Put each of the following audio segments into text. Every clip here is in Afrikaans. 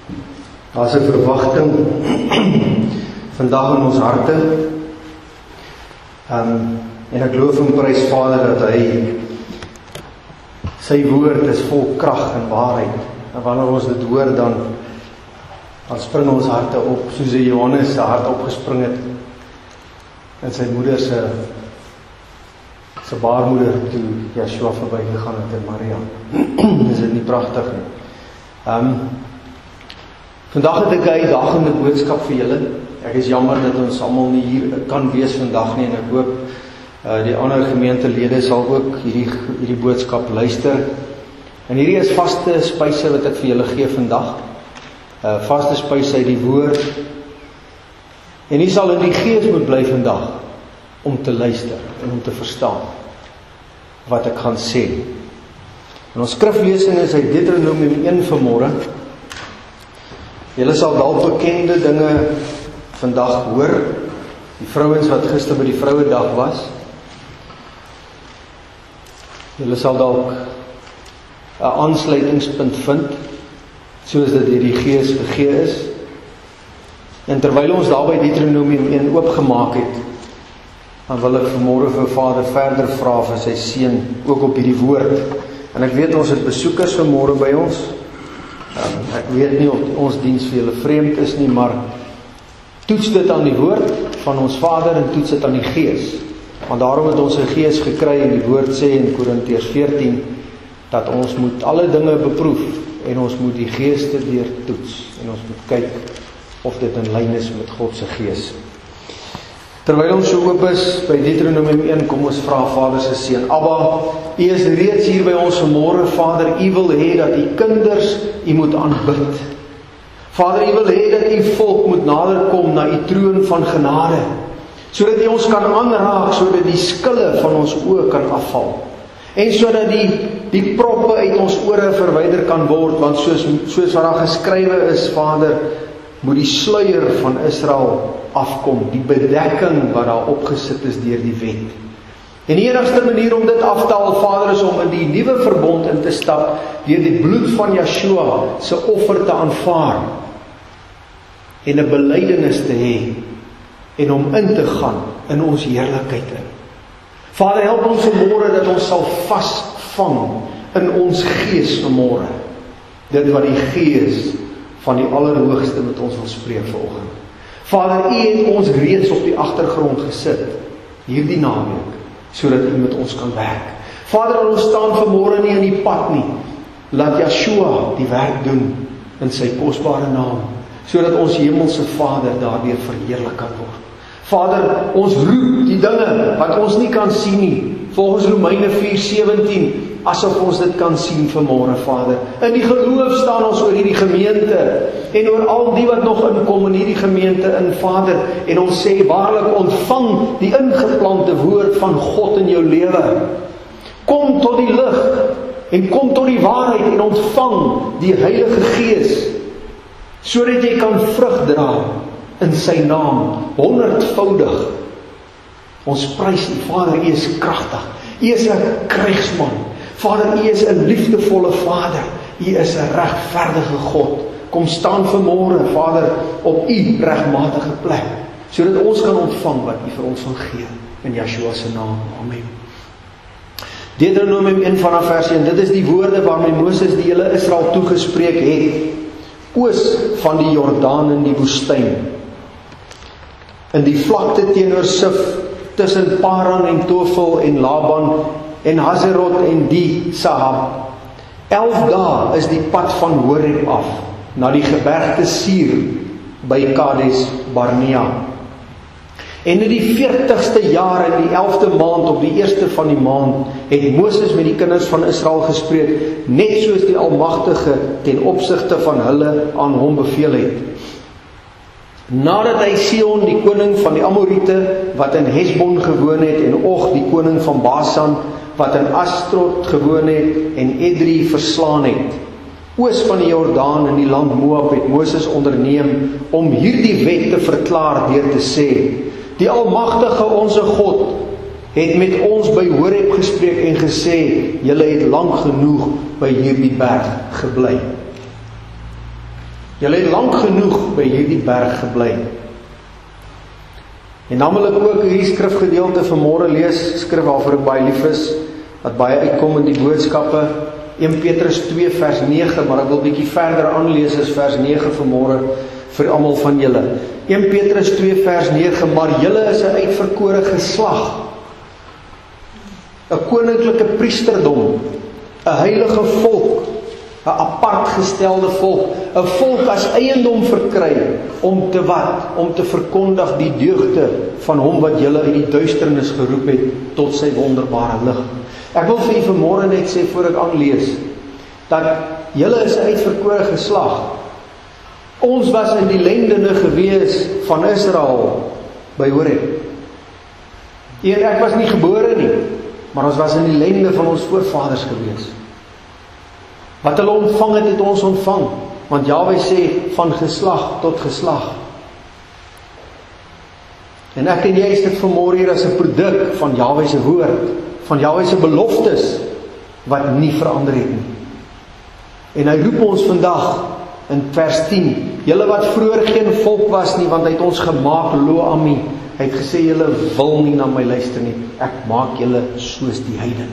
Daar's 'n verwagting vandag in ons harte. En ek glo en prys Vader dat hy sy woord is vol krag en waarheid. En wanneer ons dit hoor, dan spring ons harte op, soos Johannes se hart opgespring het en sy moeder se baarmoeder toe Yeshua verbygegaan het in Maria. Is dit nie pragtig nie? Vandag het ek 'n uitdagende boodskap vir julle. Ek is jammer dat ons almal nie hier kan wees vandag nie, en ek hoop die ander gemeentelede sal ook hierdie boodskap luister. En hierdie is vaste spyse wat ek vir julle gee vandag. Vaste spyse uit die woord. En jy sal in die gees moet bly vandag om te luister en om te verstaan wat ek gaan sê. En ons skriflesing is uit Deuteronomium 1 vanmôre. Julle sal dalk bekende dinge vandag hoor. Die vrouens wat gister by die Vrouedag was. Julle sal dalk 'n aansluitingspunt vind, soos dit deur die Gees gegee is. En terwyl ons daarby Deuteronomium 1 oopgemaak het, dan wil ek vanmôre vir Vader verder vra vir sy seën ook op hierdie woord. En ek weet ons het besoekers vanmôre by ons. Ek weet nie of ons diens vir julle vreemd is nie, maar toets dit aan die woord van ons Vader en toets dit aan die Gees. Want daarom het ons 'n Gees gekry, en die woord sê in Korintiërs 14 dat ons moet alle dinge beproef en ons moet die geeste deur toets en ons moet kyk of dit in lyn is met God se Gees. Terwyl ons so oop is by Deuteronomium 1, kom ons vra Vader se seën. Abba, U is reeds hier by ons vanmôre, Vader. U wil hê dat U kinders U moet aanbid. Vader, U wil hê dat U volk moet naderkom na U troon van genade, sodat U ons kan aanraak, sodat die skille van ons oë kan afval. En sodat die proppe uit ons ore verwyder kan word, want soos wat daar geskrywe is, Vader, moet die sluier van Israel afkom, die bedekking wat daar opgesit is deur die wet. En die enigste manier om dit af te haal, Vader, is om in die nuwe verbond in te stap, deur die bloed van Yeshua se offer te aanvaar, en 'n belydenis te hê, en om in te gaan in ons heerlikheid in. Vader, help ons vanmôre dat ons sal vasvang in ons gees vanmôre, dit wat die Gees van die Allerhoogste met ons wil spreek vanoggend. Vader, U het ons reeds op die agtergrond gesit, hierdie naweek, sodat U met ons kan werk. Vader, ons staan vanmôre nie in die pad nie. Laat Yeshua die werk doen in sy kosbare naam, sodat ons hemelse Vader daardeur verheerlik kan word. Vader, ons roep die dinge wat ons nie kan sien nie, volgens Romeine 4:17, asof ons dit kan sien vanmôre, Vader. In die geloof staan ons oor hierdie gemeente, en oor al die wat nog inkom in hierdie gemeente in, Vader, en ons sê, waarlik ontvang die ingeplante woord van God in jou lewe. Kom tot die lig, en kom tot die waarheid, en ontvang die Heilige Gees, sodat jy kan vrug dra in sy naam, 100voudig. Ons prys U, Vader, U is kragtig. U is 'n krygsman. Vader, U is 'n liefdevolle Vader. U is 'n regverdige God. Kom staan vanmôre, Vader, op U regmatige plek, sodat ons kan ontvang wat U vir ons wil gee. In Yeshua se naam. Amen. Deuteronomium 1 vanaf vers 1. Dit is die woorde waarmee Moses die hele Israel toegespreek het, oos van die Jordaan in die woestyn, in die vlakte teenoor Sif, tussen Paran en Tofel en Laban en Hazerot en die Sahab. 11 dae is die pad van Horeb af na die gebergte Sier by Kades Barnea. En in die 40ste jaar, in die 11de maand, op die eerste van die maand, het Moses met die kinders van Israel gespreek, net soos die Almagtige ten opsigte van hulle aan hom beveel het. Nadat hy Sihon, die koning van die Amorite, wat in Hesbon gewoon het, en Og, die koning van Basan, wat in Astrot gewoon het, en Edrei verslaan het, oos van die Jordaan in die land Moab, het Moses onderneem om hierdie wet te verklaar deur te sê, die Almagtige onse God het met ons by Horeb gespreek en gesê, julle het lank genoeg by hierdie berg gebly. Julle het lank genoeg by hierdie berg gebly. En dan wil ek ook hierdie skrifgedeelte vanmôre lees, skrif waarvoor ek baie lief is, wat baie uitkom in die boodskappe, 1 Petrus 2 vers 9, maar ek wil bietjie verder aanlees as vers 9 vanmôre vir almal van julle. 1 Petrus 2 vers 9, maar julle is 'n uitverkore geslag, 'n koninklike priesterdom, 'n heilige volk, 'n apart gestelde volk, 'n volk as eiendom verkry, om te wat? Om te verkondig die deugde van hom wat julle uit die duisternis geroep het tot sy wonderbare lig. Ek wil vir julle vanmôre net sê voor ek aanlees, dat julle is 'n uitverkore geslag. Ons was in die lendene gewees van Israel by Horeb. En ek was nie gebore nie, maar ons was in die lende van ons voorvaders gewees. Wat hulle ontvang het, het ons ontvang. Want Jahwe sê, van geslag tot geslag. En ek en jy is dit vanmôre hier as 'n produk van Jahwe se woord, van Jahwe se beloftes, wat nie verander het nie. En hy roep ons vandag, in vers 10, julle wat vroeër geen volk was nie, want hy het ons gemaak, lo ami. Hy het gesê, julle wil nie na my luister nie, ek maak julle soos die heiden.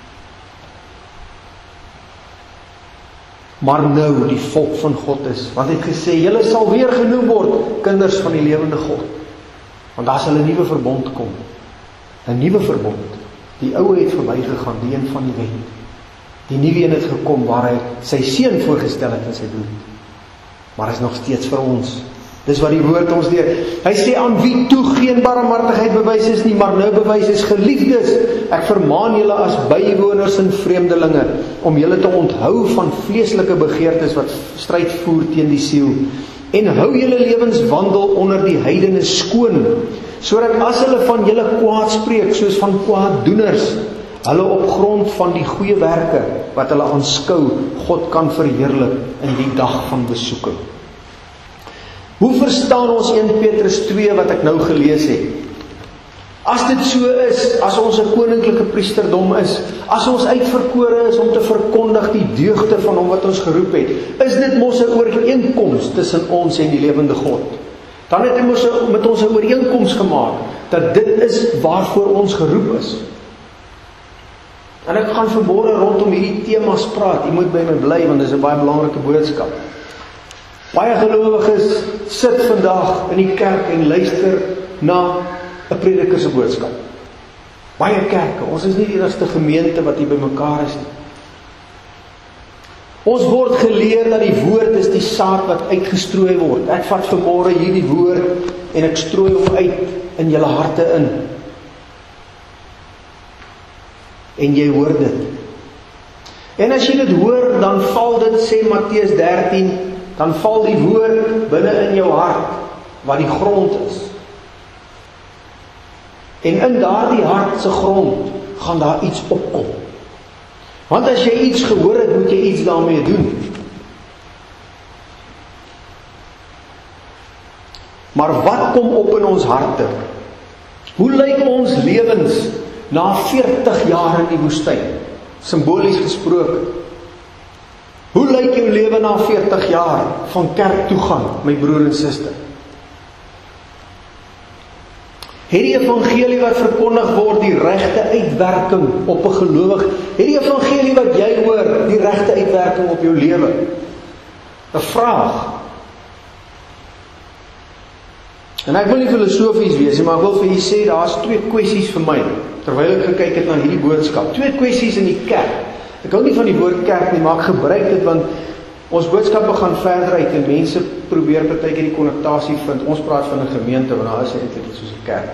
Maar nou die volk van God is, want hy het gesê, julle sal weer genoem word, kinders van die lewende God. Want daar sal 'n nuwe verbond kom. 'n Nuwe verbond. Die ou het verbygegaan, die een van die wet. Die nuwe een het gekom, waar hy sy seun voorgestel het in sy bloed. Maar hy is nog steeds vir ons. Dis wat die woord ons leer. Hy sê, aan wie toe geen barmhartigheid bewys is nie, maar nou bewys is, geliefdes, ek vermaan julle as bywoners en vreemdelinge, om julle te onthou van vleeslike begeertes wat stryd voer teen die siel, en hou julle lewenswandel onder die heidene skoon, sodat as hulle van julle kwaad spreek, soos van kwaaddoeners, hulle op grond van die goeie werke, wat hulle aanskou, God kan verheerlik in die dag van besoeking. Hoe verstaan ons 1 Petrus 2 wat ek nou gelees het? As dit so is, as ons 'n koninklike priesterdom is, as ons uitverkore is om te verkondig die deugde van hom wat ons geroep het, is dit mos 'n ooreenkoms tussen ons en die lewende God. Dan het hy mos met ons 'n ooreenkoms gemaak, dat dit is waarvoor ons geroep is. En ek gaan vanmôre rondom hierdie temas praat, jy moet by my bly, want dit is 'n baie belangrike boodskap. Baie gelowiges sit vandag in die kerk en luister na 'n prediker se boodskap. Baie kerke, ons is nie die enigste gemeente wat hier bymekaar is nie. Ons word geleer dat die woord is die saad wat uitgestrooi word. Ek vat vanmôre hierdie woord en ek strooi hom uit in julle harte in. En jy hoor dit. En as jy dit hoor, dan val dit, sê Matteus 13, dan val die woord binne in jou hart, wat die grond is. En in daardie hart se grond, gaan daar iets opkom. Want as jy iets gehoor het, moet jy iets daarmee doen. Maar wat kom op in ons harte? Hoe lyk ons lewens na 40 jaar in die woestyn? Simbolies gesproke. Hoe lyk jou lewe na 40 jaar van kerk toegang, my broer en suster? Het die evangelie wat verkondig word die regte uitwerking op 'n gelowige? Het die evangelie wat jy hoor die regte uitwerking op jou lewe? 'n Vraag. En ek wil nie filosofies wees nie, maar ek wil vir julle sê, daar's 2 kwessies vir my, terwyl ek gekyk het na hierdie boodskap. 2 kwessies in die kerk. Ek hou nie van die woord kerk nie, maar ek gebruik dit want ons boodskappe gaan verder uit en mense probeer partykeer die konnektasie vind. Ons praat van 'n gemeente, want daar is eintlik iets soos 'n kerk.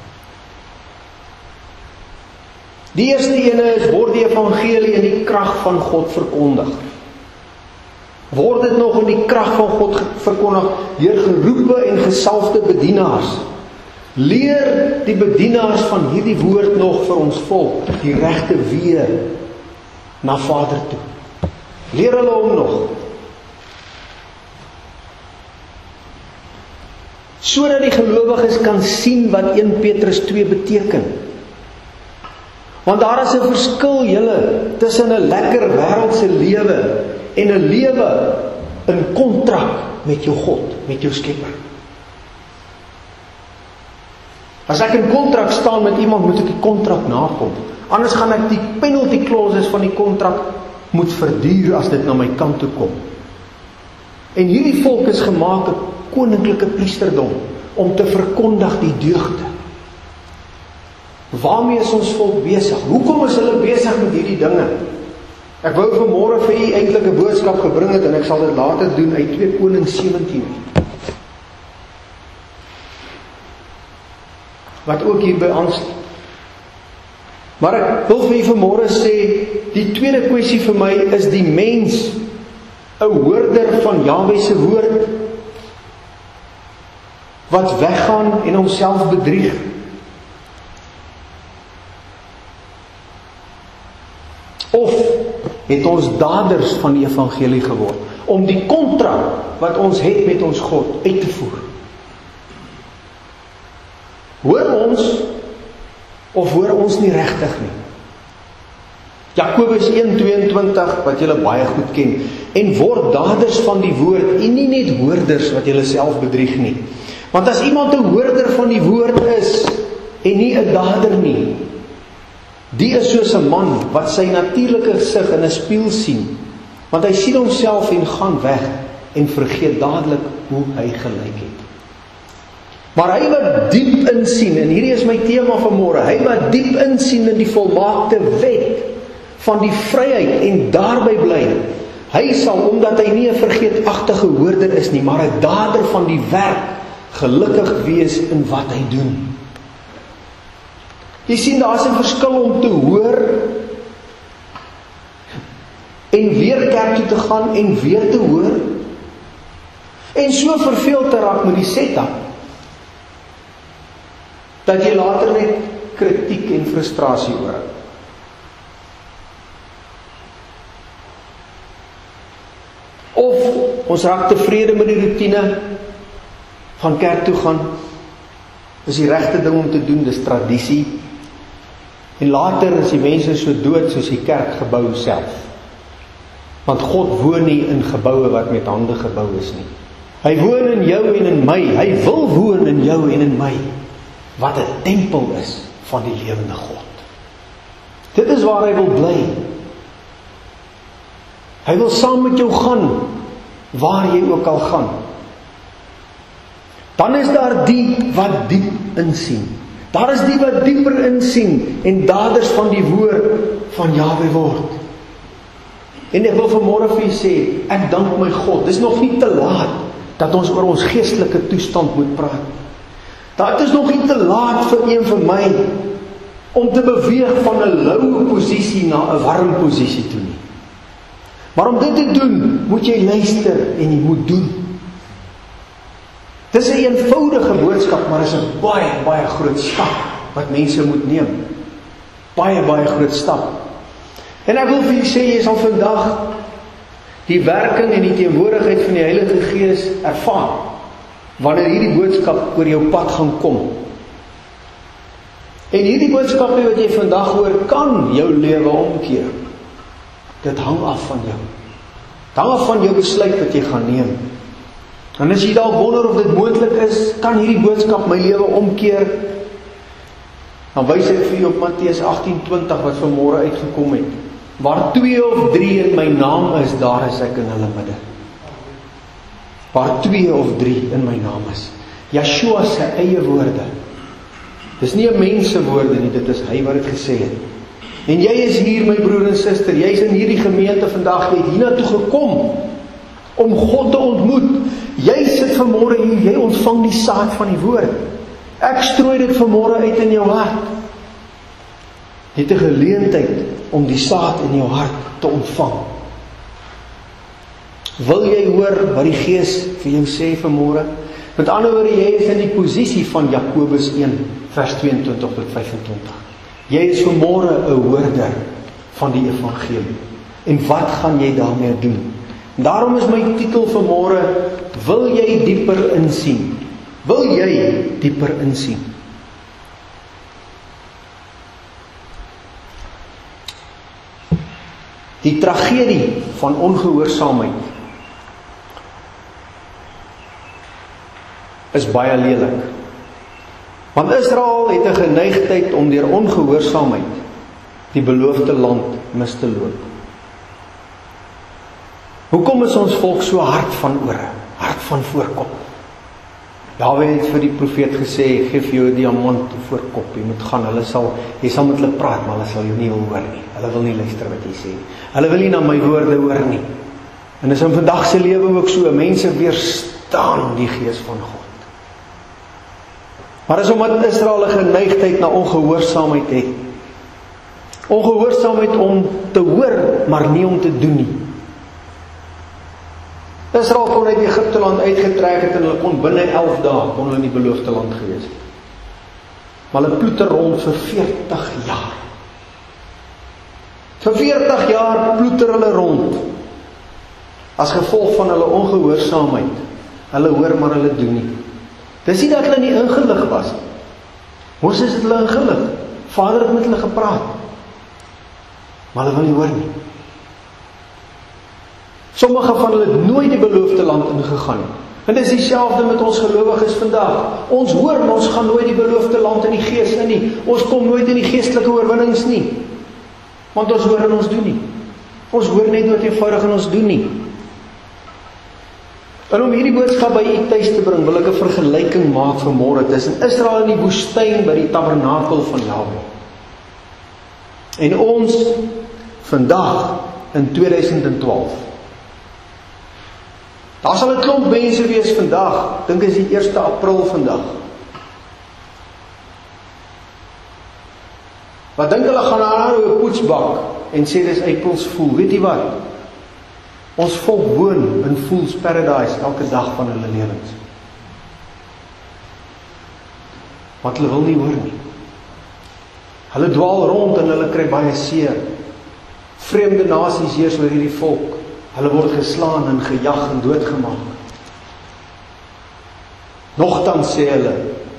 Die eerste ene is, word die evangelie in die krag van God verkondig? Word dit nog in die krag van God verkondig deur geroepe en gesalfde bedienaars? Leer die bedienaars van hierdie woord nog vir ons volk die regte weë na Vader toe? Leer hulle hom nog? Sodat die gelowiges kan sien wat 1 Petrus 2 beteken. Want daar is 'n verskil, julle, tussen 'n lekker wêreldse lewe en 'n lewe in kontrak met jou God, met jou Skepper. As ek in kontrak staan met iemand, moet ek die kontrak nakom. Anders gaan ek die penalty clauses van die kontrak moet verduur as dit na my kant toe kom. En hierdie volk is gemaak 'n koninklike priesterdom om te verkondig die deugde. Waarmee is ons volk besig? Hoekom is hulle besig met hierdie dinge? Ek wou vanmôre vir u eintlik 'n boodskap gebring het en ek sal dit later doen uit 2 Konings 17. Wat ook hierby aansluit. Maar ek wil vir u vanmôre sê, die tweede kwessie vir my is die mens 'n hoorder van Jahwe se woord wat weggaan en homself bedrieg. Of het ons daders van die evangelie geword om die kontrak wat ons het met ons God uit te voer? Hoor ons of hoor ons nie regtig nie? Jakobus 1:22 wat julle baie goed ken, en word daders van die woord en nie net hoorders wat julle self bedrieg nie. Want as iemand 'n hoorder van die woord is en nie 'n dader nie, die is soos 'n man wat sy natuurlike gesig in 'n spieël sien, want hy sien homself en gaan weg en vergeet dadelik hoe hy gelyk het. Maar hy wat diep insien, en hierdie is my tema vanmôre, hy wat diep insien in die volmaakte wet van die vryheid en daarby bly, hy sal, omdat hy nie 'n vergeetagtige hoorder is nie, maar 'n dader van die werk, gelukkig wees in wat hy doen. Jy sien, daar is 'n verskil om te hoor en weer kerk toe te gaan en weer te hoor en so verveeld te raak met die setup dat jy later net kritiek en frustrasie hoor. Of ons raak tevrede met die routine van kerk toe gaan, is die regte ding om te doen, dis tradisie. En later is die mense so dood soos die kerkgebou self. Want God woon nie in geboue wat met hande gebou is nie. Hy woon in jou en in my. Hy wil woon in jou en in my. Wat 'n tempel is van die lewende God. Dit is waar hy wil bly. Hy wil saam met jou gaan, waar jy ook al gaan. Dan is daar die wat diep insien. Daar is die wat dieper insien en daders van die woord van Jahwe word. En ek wil vanmôre vir u sê, ek dank my God, dis nog nie te laat dat ons oor ons geestelike toestand moet praat. Dat is nog nie te laat vir een vir my om te beweeg van 'n lou posisie na 'n warm posisie toe nie. Maar om dit te doen, moet jy luister en jy moet doen. Dis 'n eenvoudige boodskap, maar is 'n baie, baie groot stap wat mense moet neem. Baie, baie groot stap. En ek wil vir julle sê, jy sal vandag die werking en die teenwoordigheid van die Heilige Gees ervaar, wanneer hierdie boodskap oor jou pad gaan kom. En hierdie boodskappe wat jy vandag hoor, kan jou lewe omkeer. Dit hang af van jou. Dit hang af van jou besluit wat jy gaan neem. En as jy dalk wonder of dit moontlik is, kan hierdie boodskap my lewe omkeer, dan wys ek vir jou op Matteus 18:20 wat vanmôre uitgekom het. Waar 2 of 3 in my naam is, daar is ek in hulle midde. Waar 2 of 3 in my naam is. Yeshua se eie woorde. Dis nie 'n mens se woorde nie, dit is hy wat dit gesê het. En jy is hier, my broer en suster, jy is in hierdie gemeente vandag, jy het hiernatoe gekom om God te ontmoet. Jy sit vanmôre hier, jy ontvang die saad van die woord. Ek strooi dit vanmôre uit in jou hart. Jy het 'n geleentheid om die saad in jou hart te ontvang. Wil jy hoor wat die Gees vir jou sê vanmôre? Met ander woorde, jy is in die posisie van Jakobus 1 vers 22 tot 25. Jy is vanmôre 'n hoorder van die evangelie. En wat gaan jy daarmee doen? En daarom is my titel vanmôre, wil jy dieper insien? Wil jy dieper insien? Die tragedie van ongehoorsaamheid is baie lelik. Want Israel het 'n geneigtheid om deur ongehoorsaamheid die beloofde land mis te loop. Hoekom is ons volk so hard van ore, hard van voorkop? Jaweh het vir die profeet gesê, geef jou 'n diamant voorkop, jy moet gaan, jy sal met hulle praat, maar hulle sal jou nie hoor nie. Hulle wil nie luister wat jy sê. Hulle wil nie na my woorde hoor nie. En dis in vandag se lewe ook so, mense weerstaan die gees van God. Maar is omdat Israel 'n geneigtheid na ongehoorsaamheid het. Ongehoorsaamheid om te hoor, maar nie om te doen nie. Israel kon uit Egipte land uitgetrek het en hulle kon binne 11 dae kon hulle in die beloofde land gewees het. Maar hulle ploeter rond vir 40 jaar. Vir 40 jaar ploeter hulle rond. As gevolg van hulle ongehoorsaamheid. Hulle hoor maar hulle doen nie. Dis nie dat hulle nie ingelig was. Moses het hulle ingelig. Vader het met hulle gepraat. Maar hulle wil nie hoor nie. Sommige van hulle het nooit die beloofde land ingegaan. En dit is dieselfde met ons gelowiges vandag. Ons hoor en ons gaan nooit die beloofde land in die gees in nie. Ons kom nooit in die geestelike oorwinnings nie. Want ons hoor en ons doen nie. Ons hoor net wat eenvoudig en ons doen nie. En om hierdie boodskap by u tuis te bring, wil ek 'n vergelyking maak vanmôre tussen Israel in die woestyn by die tabernakel van Jahwe. En ons vandag in 2012. Daar sal 'n klomp mense wees vandag, dink is die 1 April vandag. Wat dink hulle gaan daar nou 'n poetsbak en sê dis April's Fool. Weet jy wat? Ons volk woon in Fool's Paradise elke dag van hulle lewens. Want hulle wil nie hoor nie. Hulle dwaal rond en hulle kry baie seer. Vreemde nasies heers oor hierdie volk. Hulle word geslaan en gejag en doodgemaak. Nogtans sê hulle,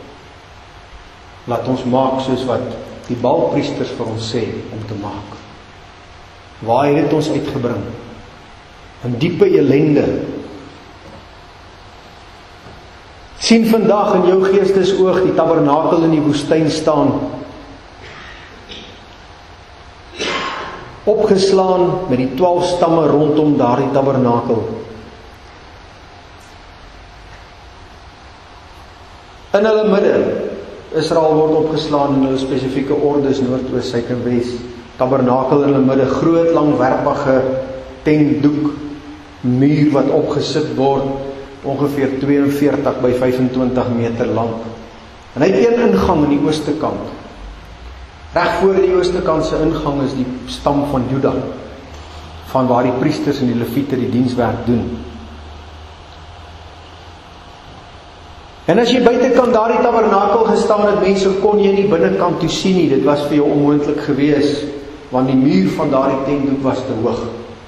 laat ons maak soos wat die Baalpriesters vir ons sê om te maak. Waar het dit ons uitgebring? In diepe ellende. Sien vandag in jou geestesoog die tabernakel in die woestyn staan. Opgeslaan met die 12 stamme rondom daardie tabernakel. In hulle midde, Israel word opgeslaan in hulle spesifieke ordes, noord, oos, suid en wes. Tabernakel in hulle midde, groot langwerpige tentdoek, muur wat opgesit word, ongeveer 42 by 25 meter lank. En hy het een ingang in die ooste kant. Reg voor die ooste kant se ingang is die stam van Juda, van waar die priesters en die leviete die dienswerk doen. En as jy buitekant daardie tabernakel gestaan het, mense kon jy nie binnekant toe sien nie, dit was vir jou onmoontlik gewees, want die muur van daardie tentdoek was te hoog.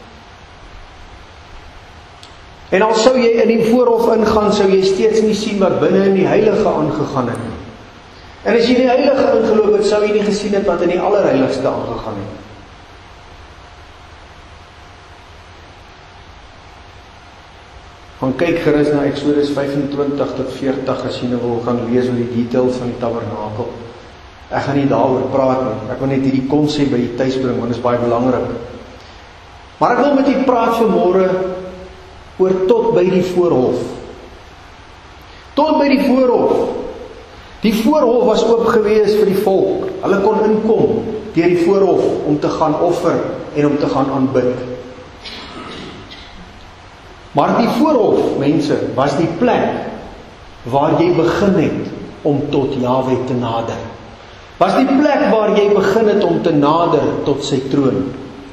En al sou jy in die voorhof ingaan, sou jy steeds nie sien wat binne in die heilige aangegaan het. En as jy in die heilige ingeloop het, sou jy nie gesien het wat in die allerheiligste aangegaan het. Gaan kyk gerus na Exodus 25 tot 40 as jy nou wil gaan lees oor die details van die tabernakel. Ek gaan nie daaroor praat nie. Ek wil net hierdie konsep by jy tuis bring, want dit is baie belangrik. Maar ek wil met jy praat vanmôre oor tot by die voorhof. Tot by die voorhof. Die voorhof was oop gewees vir die volk. Hulle kon inkom deur die voorhof om te gaan offer en om te gaan aanbid. Maar die voorhof, mense, was die plek waar jy begin het om tot Jahwe te nader. Was die plek waar jy begin het om te nader tot sy troon.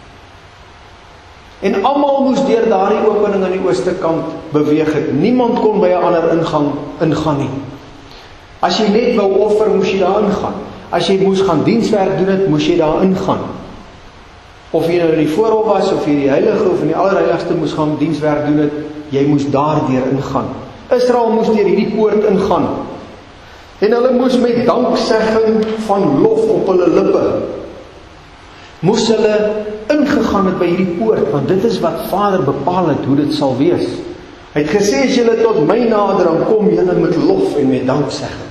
En almal moes deur daardie opening aan die ooste kant beweeg het. Niemand kon by 'n ander ingaan nie. As jy net wou offer, moes jy daar ingaan. As jy moes gaan dienswerk doen het, moes jy daar ingaan. Of jy nou in die voorhof was, of jy die heilige of in die allerheiligste moes gaan dienswerk doen het, jy moes daardeur ingaan. Israel moes deur hierdie poort ingaan. En hulle moes met danksegging van lof op hulle lippe, moes hulle ingegaan het by hierdie poort, want dit is wat Vader bepaal het hoe dit sal wees. Hy Hy het gesê, as julle tot my nader, dan kom julle met lof en met danksegging.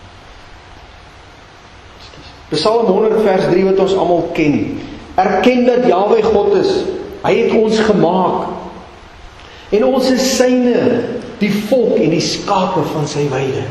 Psalm 100 vers 3 wat ons almal ken. Erken dat Jahwe God is. Hy het ons gemaak. En ons is syne, die volk en die skape van sy weide.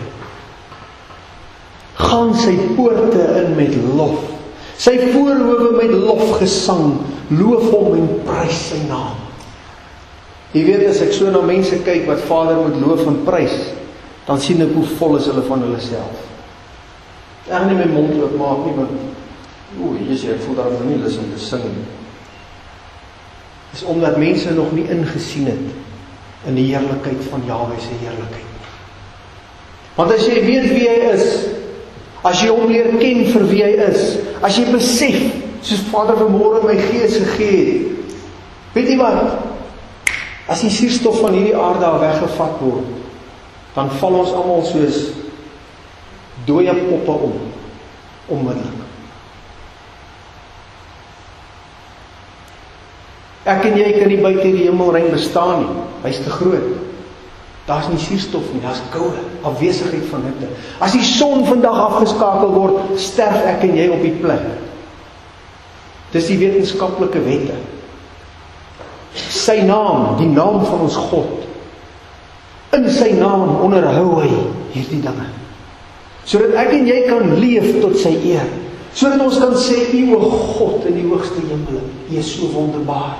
Gaan sy poorte in met lof. Sy voorhoewe met lofgesang. Loof hom en prys sy naam. Jy weet, as ek so na mense kyk wat Vader moet loof en prys, dan sien ek hoe vol is hulle van hulle self. Ek nie my mond oop maak nie, want ek voel daarom nie lus om te sing. Dis omdat mense nog nie ingesien het in die heerlikheid van Jahwe se heerlikheid. Want as jy weet wie hy is, as jy hom leer ken vir wie hy is, as jy besef, soos Vader vanmôre my gees gegee het, weet jy wat? As die suurstof van hierdie aarde weggevat word, dan val ons almal soos dooie poppe onmiddellik. Ek en jy kan nie buite die hemelruim bestaan nie. Hy's te groot. Daar's nie suurstof nie, daar's koue, afwesigheid van hitte. As die son vandag afgeskakel word, sterf ek en jy op die plek. Dis die wetenskaplike wette. Sy naam, die naam van ons God. In sy naam onderhou hy hierdie dinge. Sodat ek en jy kan leef tot sy eer. Sodat ons kan sê, U o God in die hoogste hemel, U is so wonderbaar.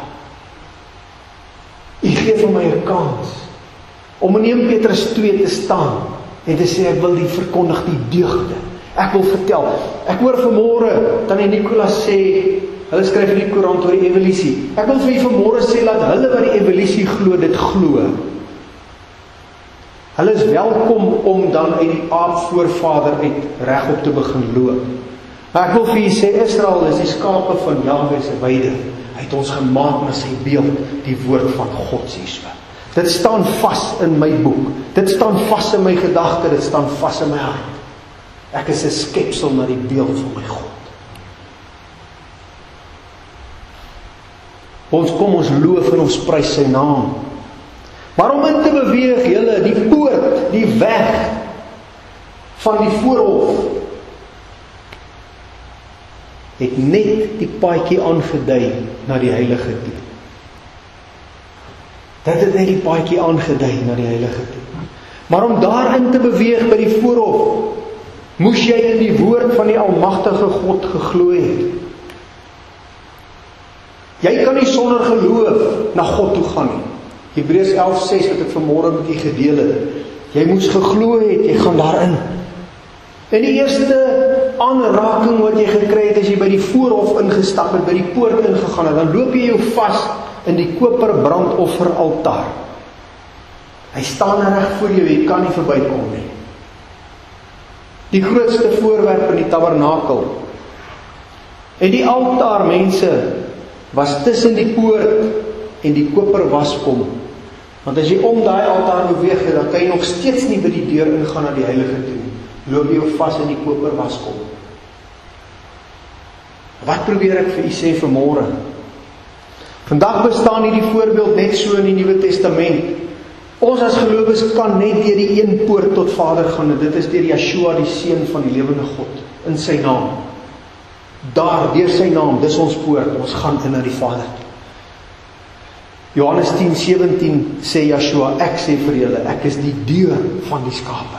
U gee vir my 'n kans om in 1 Petrus 2 te staan en te sê, ek wil die verkondig die deugde. Ek wil vertel. Ek hoor vanmôre Tannie Nicolas sê, hulle skryf in die koerant oor die evolusie. Ek wil vir u vanmôre sê dat hulle wat die evolusie glo, dit glo. Hulle is welkom om dan uit die aapvoorvader uit regop te begin loop. Maar ek wil vir u sê, Israel is die skape van Jahwe se weide. Hy het ons gemaak na sy beeld, die woord van God sê so. Dit staan vas in my boek. Dit staan vas in my gedagte, dit staan vas in my hart. Ek is 'n skepsel na die beeld van my God. Ons loof en ons prys sy naam. Maar om in te beweeg, julle, die poort, die weg van die voorhof, het net die paadjie aangedui na die heilige toe. Dit het net die paadjie aangedui na die heilige toe. Maar om daarin te beweeg by die voorhof, moes jy in die woord van die almagtige God geglo het. Jy kan nie sonder geloof na God toe gaan nie. Hebreërs 11:6 wat ek vanmôre met u gedeel het. Jy moes geglo het, jy gaan daarin. En die eerste aanraking wat jy gekry het as jy by die voorhof ingestap het, by die poort ingegaan het, dan loop jy jou vas in die koper brandofferaltaar. Hy staan reg voor jou, jy kan nie verbykom nie. Die grootste voorwerp in die tabernakel. En die altaar, mense, was tussen die poort en die koper waskom. Want as jy om daai altaar beweeg, dan kan jy nog steeds nie by die deur ingaan na die heilige toe. Loop jy vas in die koper waskom. Wat probeer ek vir u sê vanmôre? Vandag bestaan hierdie voorbeeld net so in die Nuwe Testament. Ons as gelowiges kan net deur die een poort tot Vader gaan, en dit is deur Yeshua, die Seun van die lewende God, in sy naam. Daar, deur sy naam, dis ons poort, ons gaan in na die Vader. Johannes 10:17 sê Yeshua, ek sê vir julle, ek is die deur van die skape.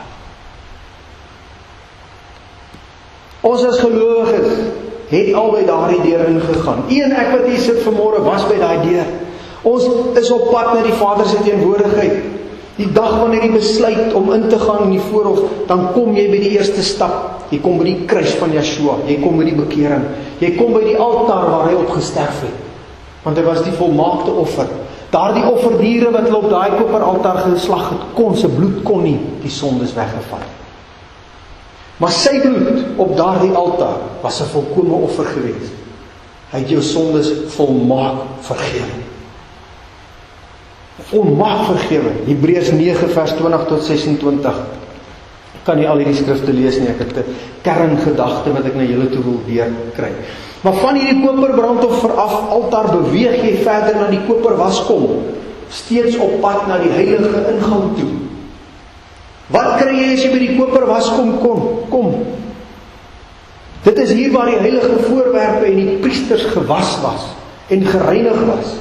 Ons as gelowiges het al by daardie deur ingegaan. U en ek wat hier sit vanmôre was by daai deur. Ons is op pad na die Vader se teenwoordigheid. Die dag wanneer jy besluit om in te gaan in die voorhof, dan kom jy by die eerste stap. Jy kom by die kruis van Yeshua. Jy kom by die bekering. Jy kom by die altaar waar hy op gesterf het. Want hy was die volmaakte offer. Daardie offerdiere wat hulle op daai koperaltaar geslag het, kon se bloed kon nie die sondes weggevat. Maar sy bloed op daardie altaar was 'n volkomme offer gewees. Hy het jou sondes volmaak vergewe. Volmaak vergewe. Hebreërs 9 vers 20 tot 26. Ek kan nie al hierdie skrifte lees nie, ek het 'n kerngedagte wat ek na julle toe wil weer kry. Maar van hierdie koperbrandoffer af altaar beweeg jy verder na die koperwaskom. steeds op pad na die heilige ingang toe. Wat kry jy as jy by die koperwaskom kom? Dit is hier waar die heilige voorwerpe en die priesters gewas was en gereinig was.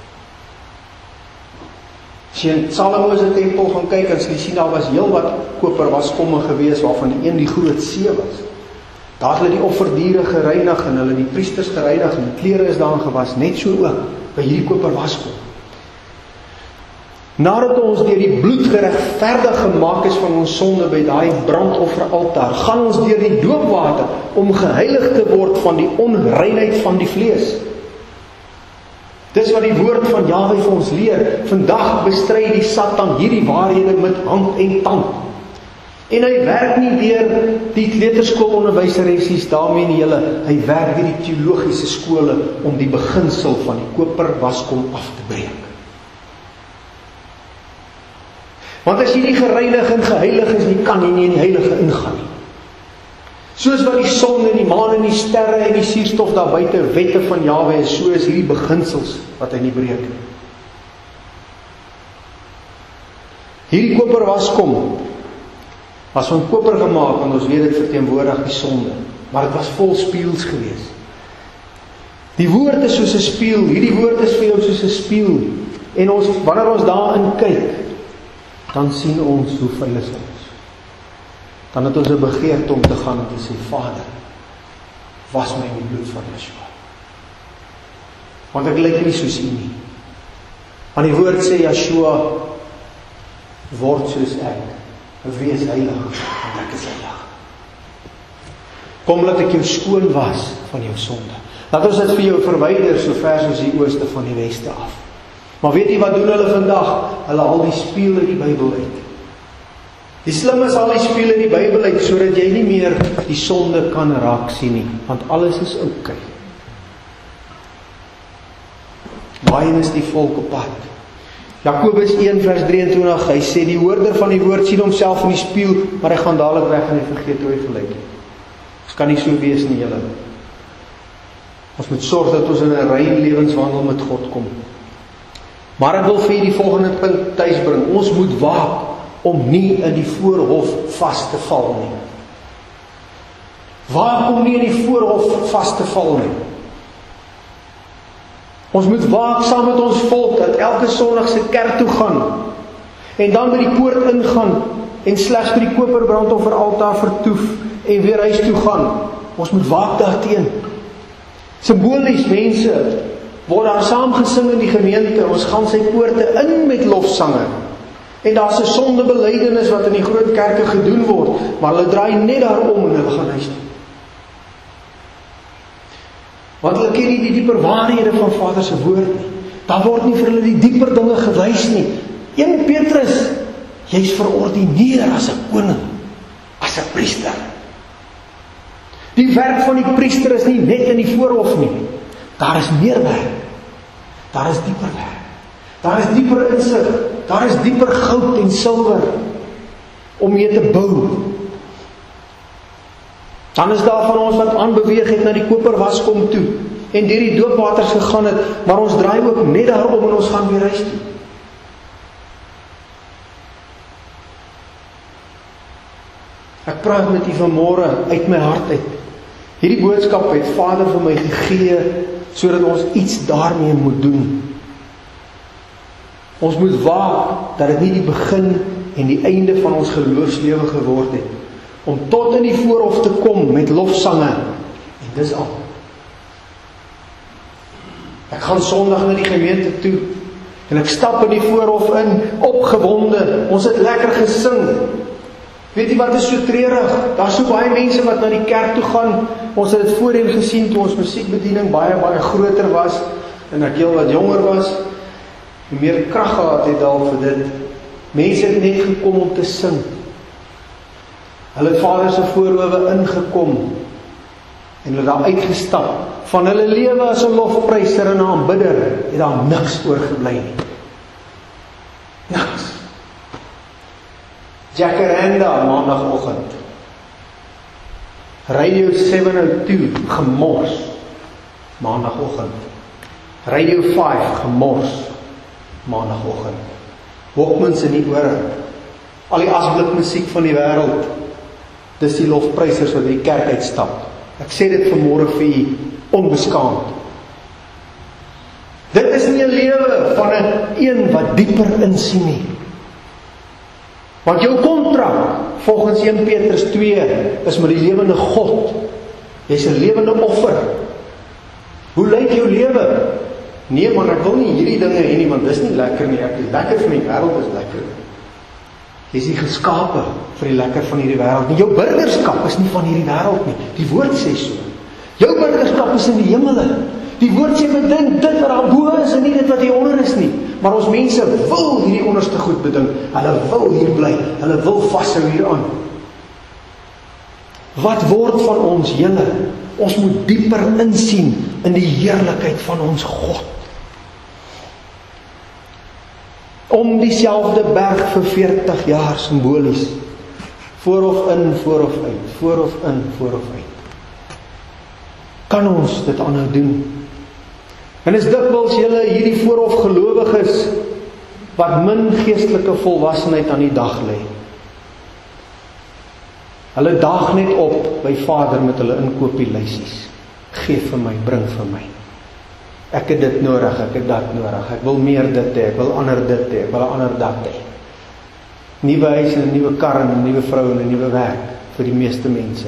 As jy in Salomo se tempel gaan kyk, en jy sien daar was heel wat koperwaskomme gewees, waarvan die een die groot see was. Daar het hulle die offerdiere gereinig en hulle die priesters gereinig en die klere is daarin gewas, net so ook by hierdie koperwaskom. Nadat ons deur die bloed geregverdig gemaak is van ons sonde by daai brandofferaltaar, gaan ons deur die doopwater om geheilig te word van die onreinheid van die vlees. Dis wat die woord van Jahwe vir ons leer. Vandag bestry die Satan hierdie waarhede met hand en tand. En hy werk nie deur die kleuterskoolonderwyseressies daarmee nie julle. Hy werk deur die teologiese skole om die beginsel van die koperwaskom af te breek. Want as jy nie gereinig en geheilig is nie, kan jy nie in die heilige ingaan nie. Soos wat die son en die maan en die sterre en die suurstof daar buite wette van Jahwe is, so is hierdie beginsels wat hy nie breek nie. Hierdie koperwaskom was van koper gemaak, want ons weet dit verteenwoordig die sonde, maar dit was vol spieëls gewees. Die woord is soos 'n spieël, hierdie woord is vir jou soos 'n spieël, en wanneer ons daarin kyk, dan sien ons hoe vuil is ons. Dan het ons 'n begeerte om te gaan en te sê, Vader, was my in die bloed van Yeshua. Want ek lyk nie soos U nie. Want die woord sê, Yeshua, word soos ek, wees heilig, want ek is heilig. Kom, laat ek jou skoon was van jou sonde. Laat ons dit vir jou verwyder, so ver soos die ooste van die weste af. Maar weet jy wat doen hulle vandag? Hulle haal die spieël uit die Bybel uit. Die slimmes haal die spieël in die Bybel uit, sodat jy nie meer die sonde kan raak sien nie, want alles is oukei. Waarheen is die volk op pad? Jakobus 1 vers 23, hy sê, die hoorder van die woord sien homself in die spieël, maar hy gaan dadelik weg en hy vergeet hoe hy gelyk het. Dit kan nie so wees nie, julle. Ons moet sorg dat ons in 'n rein lewenswandel met God kom. Maar ek wil vir die volgende punt tuisbring. Ons moet waak om nie in die voorhof vas te val nie. Waak om nie in die voorhof vas te val nie. Ons moet waak saam met ons volk, dat elke Sondag se kerk toe gaan, en dan by die poort ingaan, en slegs by die koperbrandofferaltaar vertoef, en weer huis toe gaan. Ons moet waak daarteen. Simbolies, mense, word daar saam gesing in die gemeente, ons gaan sy poorte in met lofsange, en daar's 'n sondebelydenis wat in die groot kerke gedoen word, maar hulle draai net daarom en hulle gaan huis toe. Want hulle ken nie die dieper waarhede van Vader se woord nie. Daar word nie vir hulle die dieper dinge gewys nie. 1 Petrus, jy's verordineer as 'n koning, as 'n priester. Die werk van die priester is nie net in die voorhof nie. Daar is meer werk. Daar is dieper werk. Daar is dieper insig. Daar is dieper goud en silwer om mee te bou. Dan is daar van ons wat aanbeweeg het na die koperwaskom toe en deur die doopwaters gegaan het, maar ons draai ook net daarom en ons gaan weer huis toe. Ek praat met u vanmôre uit my hart uit. Hierdie boodskap het Vader vir my gegee, sodat ons iets daarmee moet doen. Ons moet waak, dat dit nie die begin en die einde van ons geloofslewe geword het, om tot in die voorhof te kom met lofsange, en dis al. Ek gaan Sondag na die gemeente toe, en ek stap in die voorhof in, opgewonde, ons het lekker gesing. Weet jy wat is so treurig? Daar is so baie mense wat na die kerk toe gaan. Ons het dit voorheen gesien toe ons musiekbediening baie groter was en ek heel wat jonger was. Hoe meer krag gehad het al vir dit. Mense het net gekom om te sing. Hulle het Vader se voorhoewe ingekom en hulle daar uitgestap. Van hulle lewe as 'n lofpryser en 'n aanbidder het daar niks oorgebly nie. Niks. Jacaranda maandagoggend. Radio 702 gemors maandagoggend. Radio 5 gemors maandagoggend. Walkmans in die ore, al die asblik musiek van die wêreld, dis die lofprysers wat die kerk uitstap. Ek sê dit vanmôre vir u onbeskaamd. Dit is nie 'n lewe van 'n een wat dieper insien nie. Want jou kontrak, volgens 1 Petrus 2, is met die lewende God. Jy's 'n lewende offer. Hoe lyk jou lewe? Nee man, ek wil nie hierdie dinge hê nie, want dis nie lekker nie. Ek is lekker van die wêreld, is lekker. Jy's nie geskape vir die lekker van hierdie wêreld nie. Jou burgerskap is nie van hierdie wêreld nie. Die woord sê so. Jou burgerskap is in die hemele. Die woord sê bedink dit wat daar bo is en nie dit wat hier onder is nie. Maar ons mense wil hierdie onderste goed bedink. Hulle wil hier bly. Hulle wil vashou hieraan. Wat word van ons, julle? Ons moet dieper insien in die heerlikheid van ons God. Om dieselfde berg vir 40 jaar simbolies. Voor of in, voor of uit. Voor of in, voor of uit. Kan ons dit aanhou doen? En is dikwels julle hierdie voorhof gelowiges wat min geestelike volwassenheid aan die dag lê. Hulle daag net op by Vader met hulle inkopieslysies. Geef vir my, bring vir my. Ek het dit nodig, ek het dat nodig. Ek wil meer dit hê, ek wil ander dit hê, ek wil ander dat hê. Nuwe huis en 'n nuwe kar en 'n nuwe vrou en 'n nuwe werk vir die meeste mense.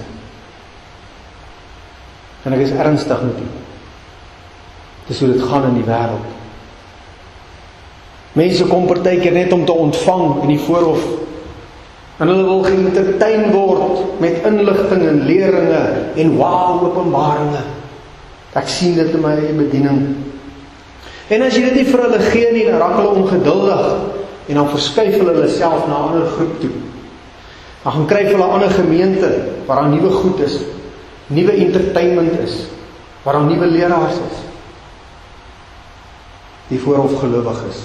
En ek is ernstig met u. Dis hoe dit gaan in die wêreld. Mense kom partykeer net om te ontvang in die voorhof. En hulle wil geëntertain word met inligting en leringe en openbaringe. Ek sien dit in my eie bediening. En as jy dit nie vir hulle gee nie, dan raak hulle ongeduldig en dan verskuif hulle self na 'n ander groep toe. Dan gaan kry hulle 'n ander gemeente waar daar nuwe goed is, nuwe entertainment is, waar daar nuwe leraars is. Die voorhof gelowig is.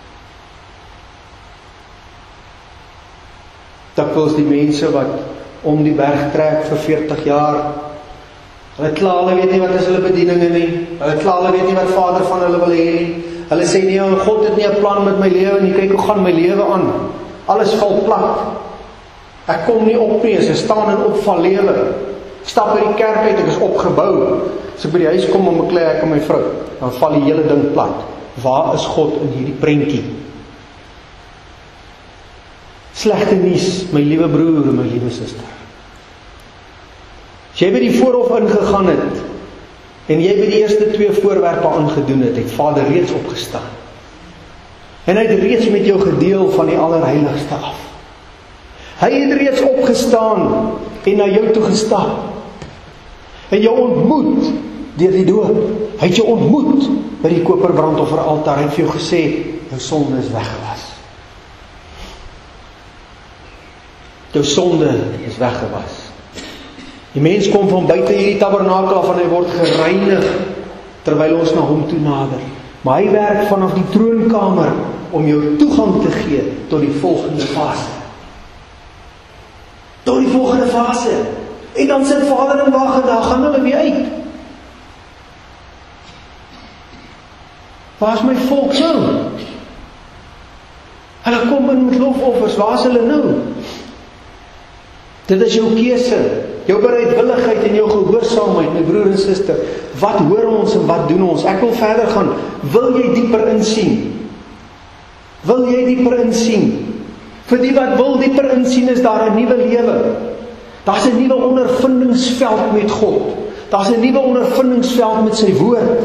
Dikwels die mense wat om die berg trek vir 40 jaar, hulle kla, hulle weet nie wat is hulle bedieninge nie, hulle kla, hulle weet nie wat Vader van hulle wil hê nie, hulle sê nee, God het nie 'n plan met my lewe nie, kyk hoe gaan my lewe aan, alles val plat, ek kom nie op nie, ek staan in opval lewe, ek stap by die kerk uit, ek is opgebou, as ek by die huis kom om beklei ek en my vrou, dan val die hele ding plat. Waar is God in hierdie prentjie? Slegte nuus, my liewe broer en my liewe suster. As jy by die voorhof ingegaan het, en jy by die eerste 2 voorwerpe aangedoen het Vader reeds opgestaan. En hy het reeds met jou gedeel van die allerheiligste af. Hy het reeds opgestaan en na jou toe gestap. En jou ontmoet deur die doop. Hy het jou ontmoet by die koperbrandofferaltaar en vir jou gesê, jou sonde is weggewas. Jou sonde is weggewas. Die mens kom van buite hierdie tabernakel af en hy word gereinig terwyl ons na hom toe nader. Maar hy werk vanaf die troonkamer om jou toegang te gee tot die volgende fase. Tot die volgende fase. En dan sit Vader en wag en dan gaan hulle weer uit. Waar is my volk nou? Hulle kom in met lofoffers, waar is hulle nou? Dit is jou keuse, jou bereidwilligheid en jou gehoorsaamheid, my broer en suster. Wat hoor ons en wat doen ons? Ek wil verder gaan. Wil jy dieper insien? Wil jy dieper insien? Vir die wat wil dieper insien, is daar 'n nuwe lewe. Daar's 'n nuwe ondervindingsveld met God. Daar's 'n nuwe ondervindingsveld met sy woord.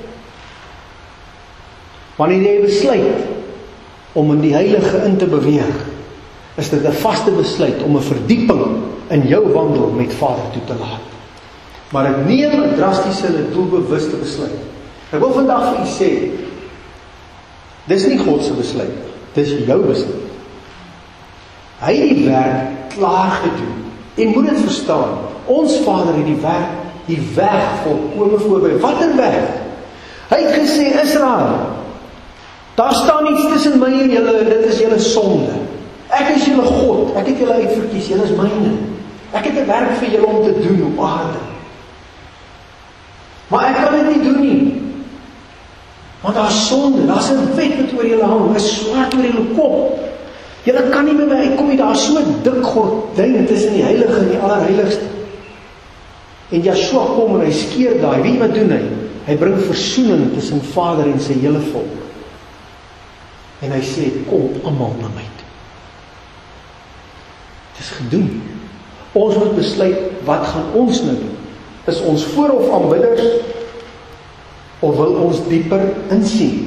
Wanneer jy besluit om in die heilige in te beweeg, is dit 'n vaste besluit om 'n verdieping in jou wandel met Vader toe te laat. Maar ek neem 'n drastiese en doelbewuste besluit. Ek wil vandag vir u sê, dis nie God se besluit, dis jou besluit. Hy het die werk klaar gedoen. En moet dit verstaan, ons Vader het die weg volkome voorberei. Watter weg? Hy het gesê, Israel, daar staan iets tussen my en julle, en dit is julle sonde. Ek is julle God, ek het julle uitverkies, julle is myne. Ek het 'n werk vir julle om te doen op aarde. Maar ek kan dit nie doen nie. Want daar is sonde, daar is 'n wet wat oor julle hang, 'n swaard oor julle kop. Julle kan nie meer by uitkom nie, daar is so dik gordyn tussen die heilige en die allerheiligste. En Joshua kom en hy skeer daai, weet jy wat doen hy? Hy bring versoening tussen Vader en sy hele volk. En hy sê, kom almal na my toe. Het is gedoen. Ons moet besluit, wat gaan ons nou doen? Is ons voorhof aanbidders, of wil ons dieper insien?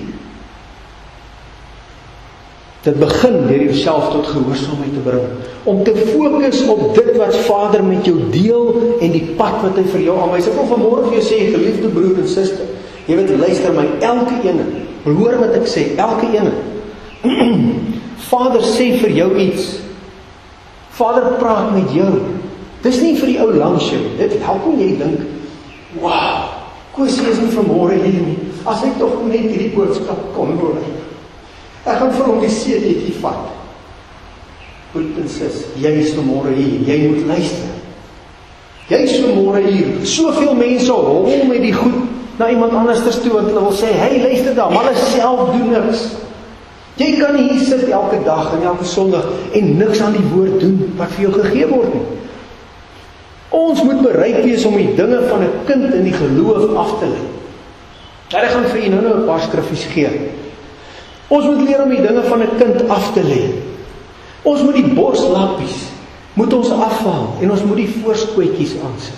Dit begin deur jouself tot gehoorsaamheid te bring, om te fokus op dit wat Vader met jou deel, en die pad wat hy vir jou aanwys. Ek wil vanmôre vir jou sê, geliefde broer en suster, jy weet, luister my, elke ene, hoor wat ek sê, elke ene, Vader sê vir jou iets, Vader praat met jou, dis nie vir die ou langs jou, dit help nie jy dink, wow, Kosie is nie vanmôre hier nie, as hy tog net hierdie boodskap kon hoor, ek gaan vir hom die CD vat, broer en sis, jy is vanmôre hier, jy moet luister, jy is vanmôre hier, soveel mense rol met die goed, na iemand anders toe, want hulle wil sê, hey, luister daar, maar hulle self doen niks, jy kan nie hier sit elke dag en elke Sondag, en niks aan die woord doen, wat vir jou gegee word nie. Ons moet bereid wees om die dinge van 'n kind in die geloof af te lê. Ek gaan vir u nou 'n paar skriffies gee. Ons moet leer om die dinge van 'n kind af te lê. Ons moet die borslappies moet ons afhaal en ons moet die voorskootjies aansit.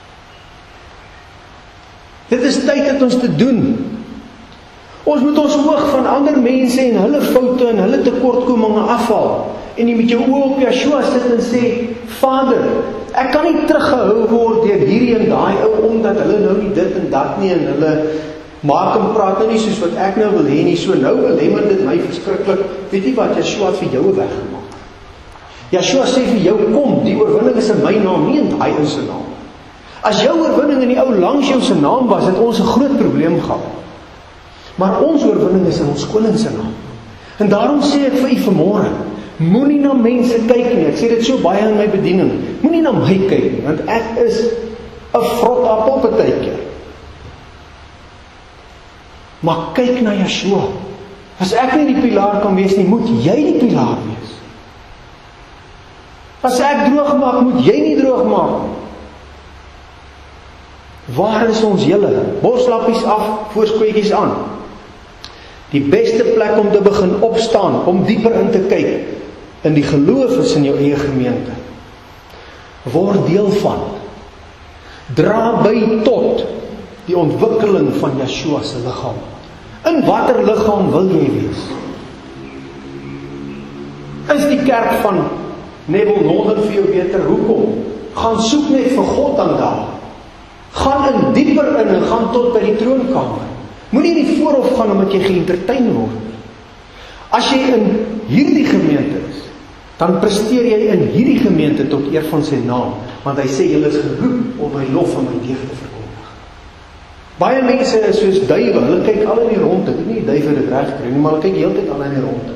Dit is tyd dat ons te doen. Ons moet ons oog van ander mense en hulle foute en hulle tekortkominge afhaal. En jy met jou oë op Joshua sit en sê, Vader, ek kan nie teruggehou word deur hierdie en daai ou, omdat hulle nou nie dit en dat nie, en hulle maak en praat nou nie soos wat ek nou wil hê nie, so nou belemmer dit my verskriklik. Weet jy wat, Joshua het vir jou 'n weg gemaak. Joshua sê vir jou, kom, die oorwinning is in my naam, nie in daai ou se naam. As jou oorwinning in die ou langs jou se naam was, het ons 'n groot probleem gehad. Maar ons oorwinning is in ons koning se naam. En daarom sê ek vir u vanmôre, moenie na mense kyk nie. Ek sê dit so baie in my bediening. Moenie na my kyk nie, want ek is 'n vrot appel partykeer. Maar kyk na Joshua. As ek nie die pilaar kan wees nie, moet jy die pilaar wees. As ek droog maak, moet jy nie droog maak nie. Waar is ons julle? Borslappies af, voorskootjies aan. Die beste plek om te begin opstaan, om dieper in te kyk, in die geloof is in jou eie gemeente. Word deel van, dra by tot die ontwikkeling van Joshua se liggaam. In watter liggaam wil jy wees? Is die kerk van Neville Northern vir jou beter? Hoekom? Gaan soek net vir God aan daar. Gaan in dieper in en gaan tot by die troonkamer. Moenie in die voorhof gaan omdat jy geëntertain word. As jy in hierdie gemeente is, dan presteer jy in hierdie gemeente tot eer van sy naam, want hy sê julle is geroep om my lof en my deeg te verkondig. Baie mense is soos duiwe, hulle kyk al in die rondte, ek weet nie die duiwe dit reg kry nie, maar hulle kyk heeltyd al in die rondte.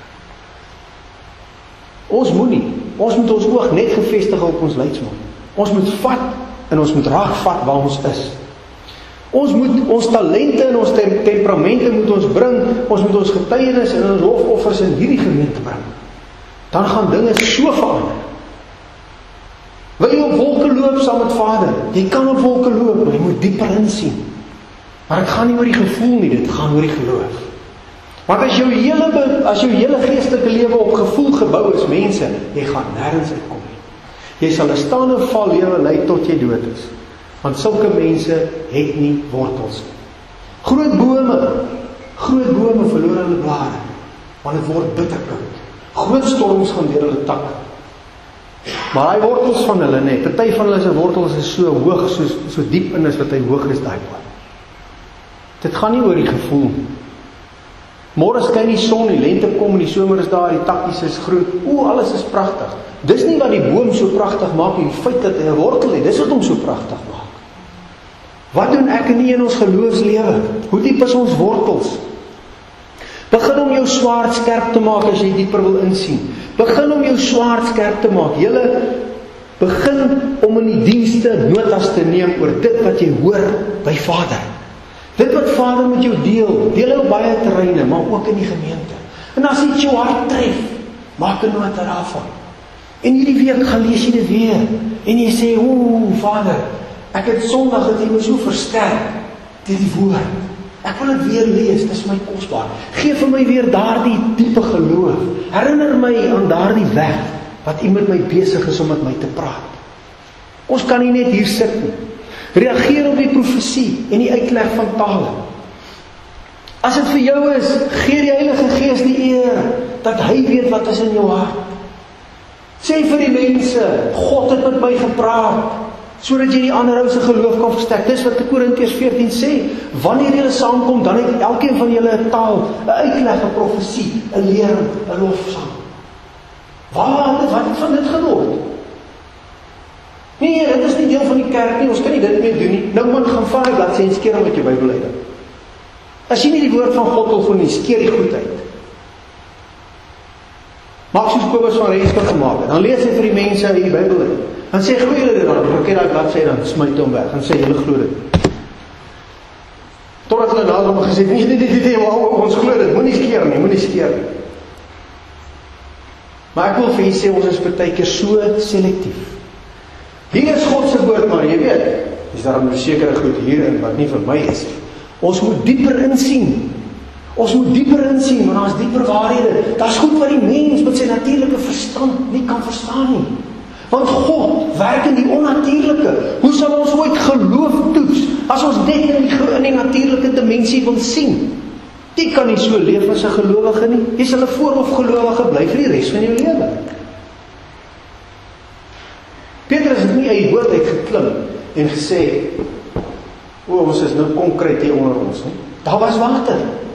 Ons moet ons oog net gevestig op ons leidsman. Ons moet vat en ons moet raakvat waar ons is. Ons moet ons talente en ons temperamente moet ons bring, ons moet ons getuienis en ons hofoffers in hierdie gemeente bring. Dan gaan dinge so verander. Wil jy op wolke loop saam met Vader? Jy kan op wolke loop, maar jy moet dieper insien. Maar dit gaan nie oor die gevoel nie, dit gaan oor die geloof. Want as jou hele geestelike lewe op gevoel gebou is, mense, jy gaan nêrens uitkom nie. Jy sal 'n staan en val lewe lei tot jy dood is. Want sulke mense het nie wortels nie. Groot bome verloor hulle blare, want dit word bitterkoud. Groot storms gaan deur hulle takke. Maar hy wortels van hulle net, party van hulle se wortels is so hoog, so diep in is wat hy hoog is daai boom. Dit gaan nie oor die gevoel. Môre skyn die son, die lente kom en die somer is daar, die takkies is groot. Alles is pragtig. Dis nie wat die boom so pragtig maak nie, die feit dat hy 'n wortel het, dis wat hom so pragtig maak. Wat doen ek en nie in ons geloofslewe? Hoe diep is ons wortels? Begin om jou swaard skerp te maak as jy dieper wil insien. Begin om jou swaard skerp te maak. Julle begin om in die dienste notas te neem oor dit wat jy hoor by Vader. Dit wat Vader met jou deel op baie terreine, maar ook in die gemeente. En as dit jou hart tref, maak 'n nota daarvan. En hierdie week gaan lees jy dit weer, en jy sê, Vader, ek het Sondag het jy my so versterk, deur die woord. Ek wil dit weer lees, dit is my kosbaar. Geef vir my weer daardie diepe geloof. Herinner my aan daardie weg, wat U met my besig is om met my te praat. Ons kan nie net hier sit nie. Reageer op die profesie en die uitleg van tale. As dit vir jou is, gee die Heilige Gees die eer, dat hy weet wat is in jou hart. Sê vir die mense, God het met my gepraat, sodat jy die ander ou se geloof kan versterk. Dis wat Korintiërs 14 sê, wanneer julle saamkom, dan het elkeen van julle 'n taal, 'n uitleg, 'n profesie, 'n lering, 'n lofsang. Wat het van dit geword? Nee, dit is nie deel van die kerk nie, ons kan nie dit meer doen nie. Nou man, gaan vaar die bladsy en skeer met jou Bybel uit. As jy nie die woord van God wil glo nie, skeer die goed uit. Maak soos Kobus van Rensburg gemaak het. Dan lees hy vir die mense uit die Bybel uit. Dan sê glo julle dit dan, dan kyk daai bladsy dan smyt hom weg en sê julle glo dit. Totdat hulle nader hom gesê, nee, ons glo dit, moenie skeer nie. Maar ek wil vir julle sê, ons is partykeer so selektief. Hier is God se woord, maar jy weet, is daar 'n sekere goed hierin wat nie vir my is. Ons moet dieper insien. Want daar is dieper waarhede. Daar is goed wat die mens met sy natuurlike verstand nie kan verstaan nie. Want God werk in die onnatuurlike. Hoe sal ons ooit geloof toets, as ons net in die natuurlike dimensie wil sien? Jy kan nie so leef as 'n gelowige nie. Jy sal 'n voorhofgelowige bly vir die res van jou lewe. Petrus het nie uit die boot uit geklim en gesê, ons is nou konkreet hier onder ons nie. Daar was water.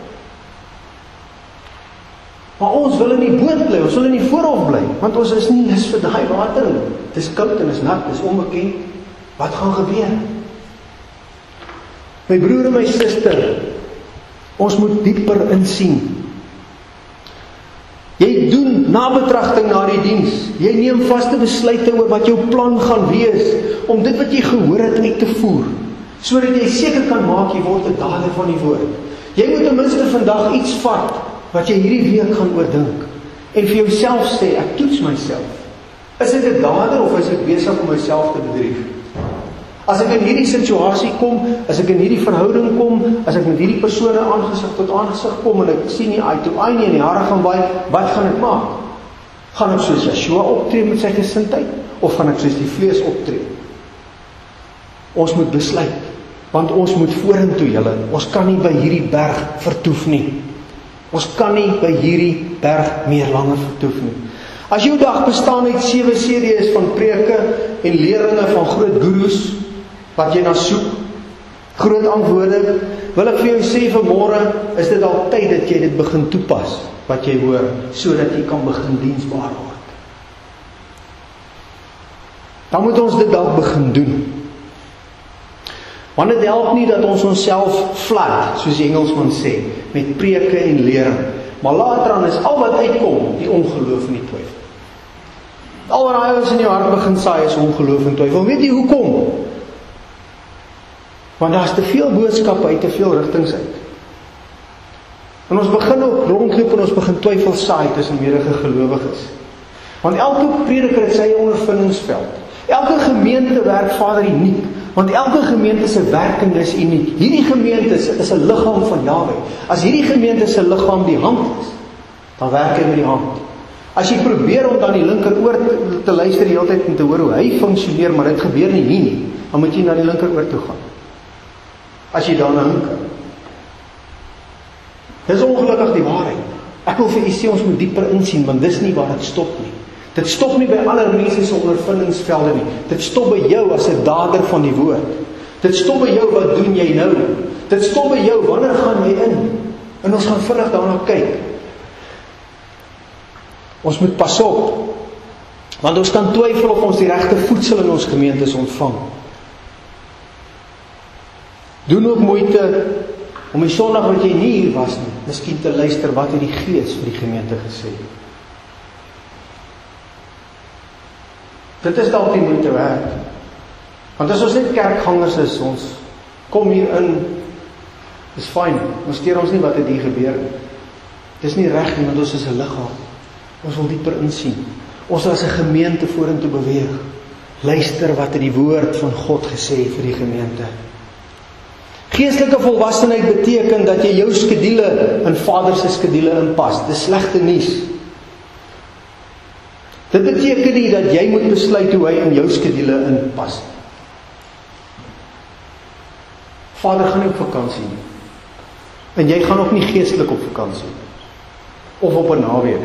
Maar ons wil in die boot bly, ons wil in die voorhof bly, want ons is nie lus vir daai water nie. Dit is koud en is nat, dit is onbekend. Wat gaan gebeur? My broer en my suster, ons moet dieper insien. Jy doen nabetragting na die diens. Jy neem vaste besluite oor wat jou plan gaan wees, om dit wat jy gehoor het uit te voer, sodat jy seker kan maak, jy word 'n dader van die woord. Jy moet ten minste vandag iets vat, wat jy hierdie week gaan oordink, en vir jouself sê, ek toets myself. Is dit 'n dader, of is ek besig om myself te bedrieg? As ek in hierdie situasie kom, as ek in hierdie verhouding kom, as ek met hierdie persone aangesig tot aangesig kom, en ek sien nie eye to eye nie, en die hare gaan baie, wat gaan ek maak? Gaan ek soos Joshua optree met sy gesindheid, of gaan ek soos die vlees optree? Ons moet besluit, want ons moet vorentoe, julle. Ons kan nie by hierdie berg vertoef nie. Ons kan nie by hierdie berg meer langer vertoef nie. As jou dag bestaan uit 7 series van preke en leringe van groot gurus, wat jy na soek, groot antwoorde, wil ek vir jou sê vanmôre, is dit al tyd dat jy dit begin toepas, wat jy hoor, sodat jy kan begin diensbaar word. Dan moet ons dit dalk begin doen. Want dit help nie dat ons onsself flat, soos die Engelsman sê, met preke en lering. Maar later aan is al wat uitkom, die ongeloof en die twyfel. Al wat daai is in jou hart begin saai is ongeloof en twyfel. Weet jy hoekom? Want daar is te veel boodskappe uit te veel rigtings uit. En ons begin ook rondloop en ons begin twyfel saai tussen medegelowiges. Want elke prediker het sy ondervindingsveld. Elke gemeente werk Vader uniek. Want elke gemeente se werking is uniek. Hierdie gemeente is 'n liggaam van Jahwe. As hierdie gemeente se liggaam die hand is, dan werk hy met die hand. As jy probeer om dan die linkeroor te luister die hele tyd en te hoor hoe hy funksioneer, maar dit gebeur nie hier nie, dan moet jy na die linkeroor toe gaan. As jy daarna hinker. Dis ongelukkig die waarheid. Ek wil vir u sê ons moet dieper insien, want dis nie waar dit stop nie. Dit stop nie by ander mense se ondervindingsvelde nie. Dit stop by jou as 'n dader van die woord. Dit stop by jou, wat doen jy nou? Dit stop by jou, wanneer gaan jy in? En ons gaan vinnig daarna kyk. Ons moet pas op, want ons kan twyfel of ons die regte voedsel in ons gemeentes ontvang. Doen ook moeite om die Sondag wat jy nie hier was nie, miskien te luister wat het die Gees vir die gemeente gesê. Dit is dalk die moeite werd. Want as ons net kerkgangers is, ons kom hier in, Dis fyn, ons steur ons nie wat het hier gebeur nie. Dis nie reg nie, want ons is 'n liggaam. Ons wil dieper insien. Ons wil as 'n gemeente vorentoe beweeg. Luister wat het die woord van God gesê vir die gemeente. Geestelike volwassenheid beteken dat jy jou skedule in Vader se skedule inpas. Dis slegte nuus. Dit beteken nie dat jy moet besluit hoe hy in jou skedule inpas. Vader gaan nie op vakansie nie. En jy gaan ook nie geestelik op vakansie nie. Of op 'n naweek.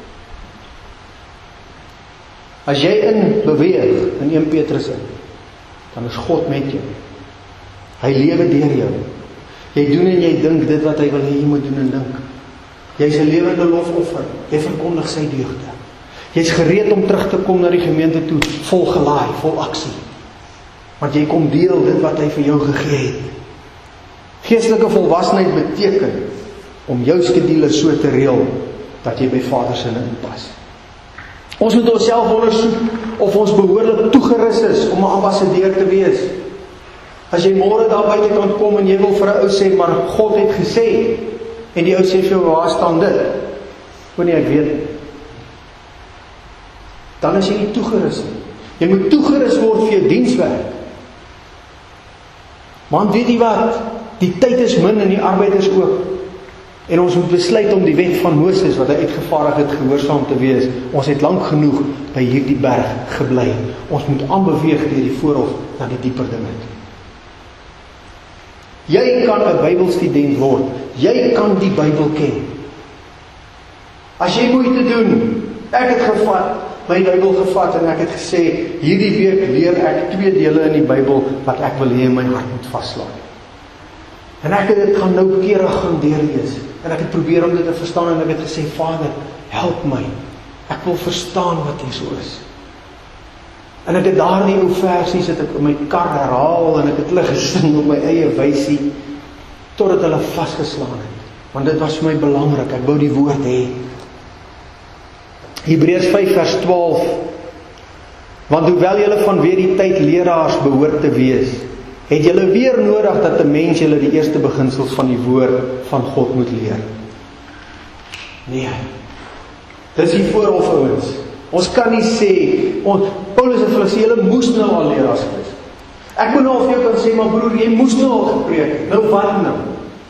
As jy in beweeg in 1 Petrus in, dan is God met jou. Hy lewe deur jou. Jy doen en jy dink dit wat hy wil hê jy moet doen en dink. Jy's 'n lewende lofoffer. Jy verkondig sy deugde. Jy's gereed om terug te kom na die gemeente toe, vol gelaai, vol aksie. Want jy kom deel dit wat hy vir jou gegee het. Geestelike volwassenheid beteken om jou skedule so te reël dat jy by Vader se inpas. Ons moet onsself ondersoek of ons behoorlik toegerus is om 'n ambassadeur te wees. As jy môre daar buite kan kom en jy wil vir 'n ou sê, maar God het gesê, en die ou sê vir jou, waar staan dit? Wanneer ek weet, dan is jy nie toegerus nie. Jy moet toegerus word vir jou dienswerk. Want weet jy wat? Die tyd is min en die arbeid is ook. En ons moet besluit om die wet van Moses, wat hy uitgevaardig het, gehoorsaam te wees. Ons het lank genoeg by hierdie berg gebly. Ons moet aanbeweeg deur die voorhof na die dieper dinge toe. Jy kan 'n Bybelstudent word. Jy kan die Bybel ken. As jy moeite doen, ek het my Bybel gevat en ek het gesê, hierdie week leer ek 2 dele in die Bybel wat ek wil hê in my hart moet vaslaan. En ek het dit gaan noukeurig gaan deurlees. En ek het probeer om dit te verstaan en ek het gesê, Vader, help my. Ek wil verstaan wat hier so is. En ek het daardie ou versies het ek in my kar herhaal en ek het hulle gesing op my eie wysie totdat hulle vasgeslaan het. Want dit was vir my belangrik. Ek wou die woord hê. Hebreërs 5 vers 12. Want hoewel julle vanweer die tyd leraars behoort te wees, het julle weer nodig dat 'n mens julle die eerste beginsels van die woord van God moet leer. Nee. Dis die voorhof ouens. Ons kan nie sê, Paulus het vir hulle sê, julle moes nou al leraars wees. Ek moet nou al vir jou kan sê, maar broer, jy moes nou al gepreek. Nou wat nou?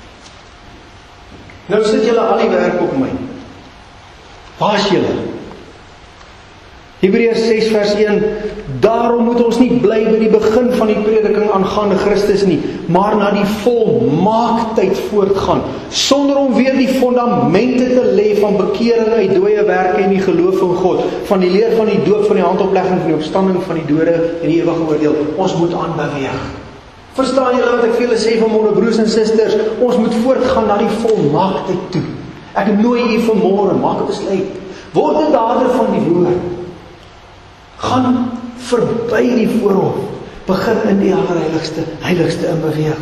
Nou sit julle al die werk op my. Waar is julle? Hebreërs 6 vers 1, daarom moet ons nie bly by die begin van die prediking aangaande Christus nie, maar na die volmaaktheid voortgaan, sonder om weer die fondamente te lê van bekering uit dooie werke en die geloof in God, van die leer van die doop, van die handoplegging, van die opstanding van die dode en die ewige oordeel. Ons moet aanbeweeg. Verstaan julle wat ek vir julle sê vanmôre, broers en susters? Ons moet voortgaan na die volmaaktheid toe. Ek nooi u vanmôre, maak 'n besluit. Word 'n dader van die woord. Gaan verby die voorhof, begin in die heiligste in beweeg.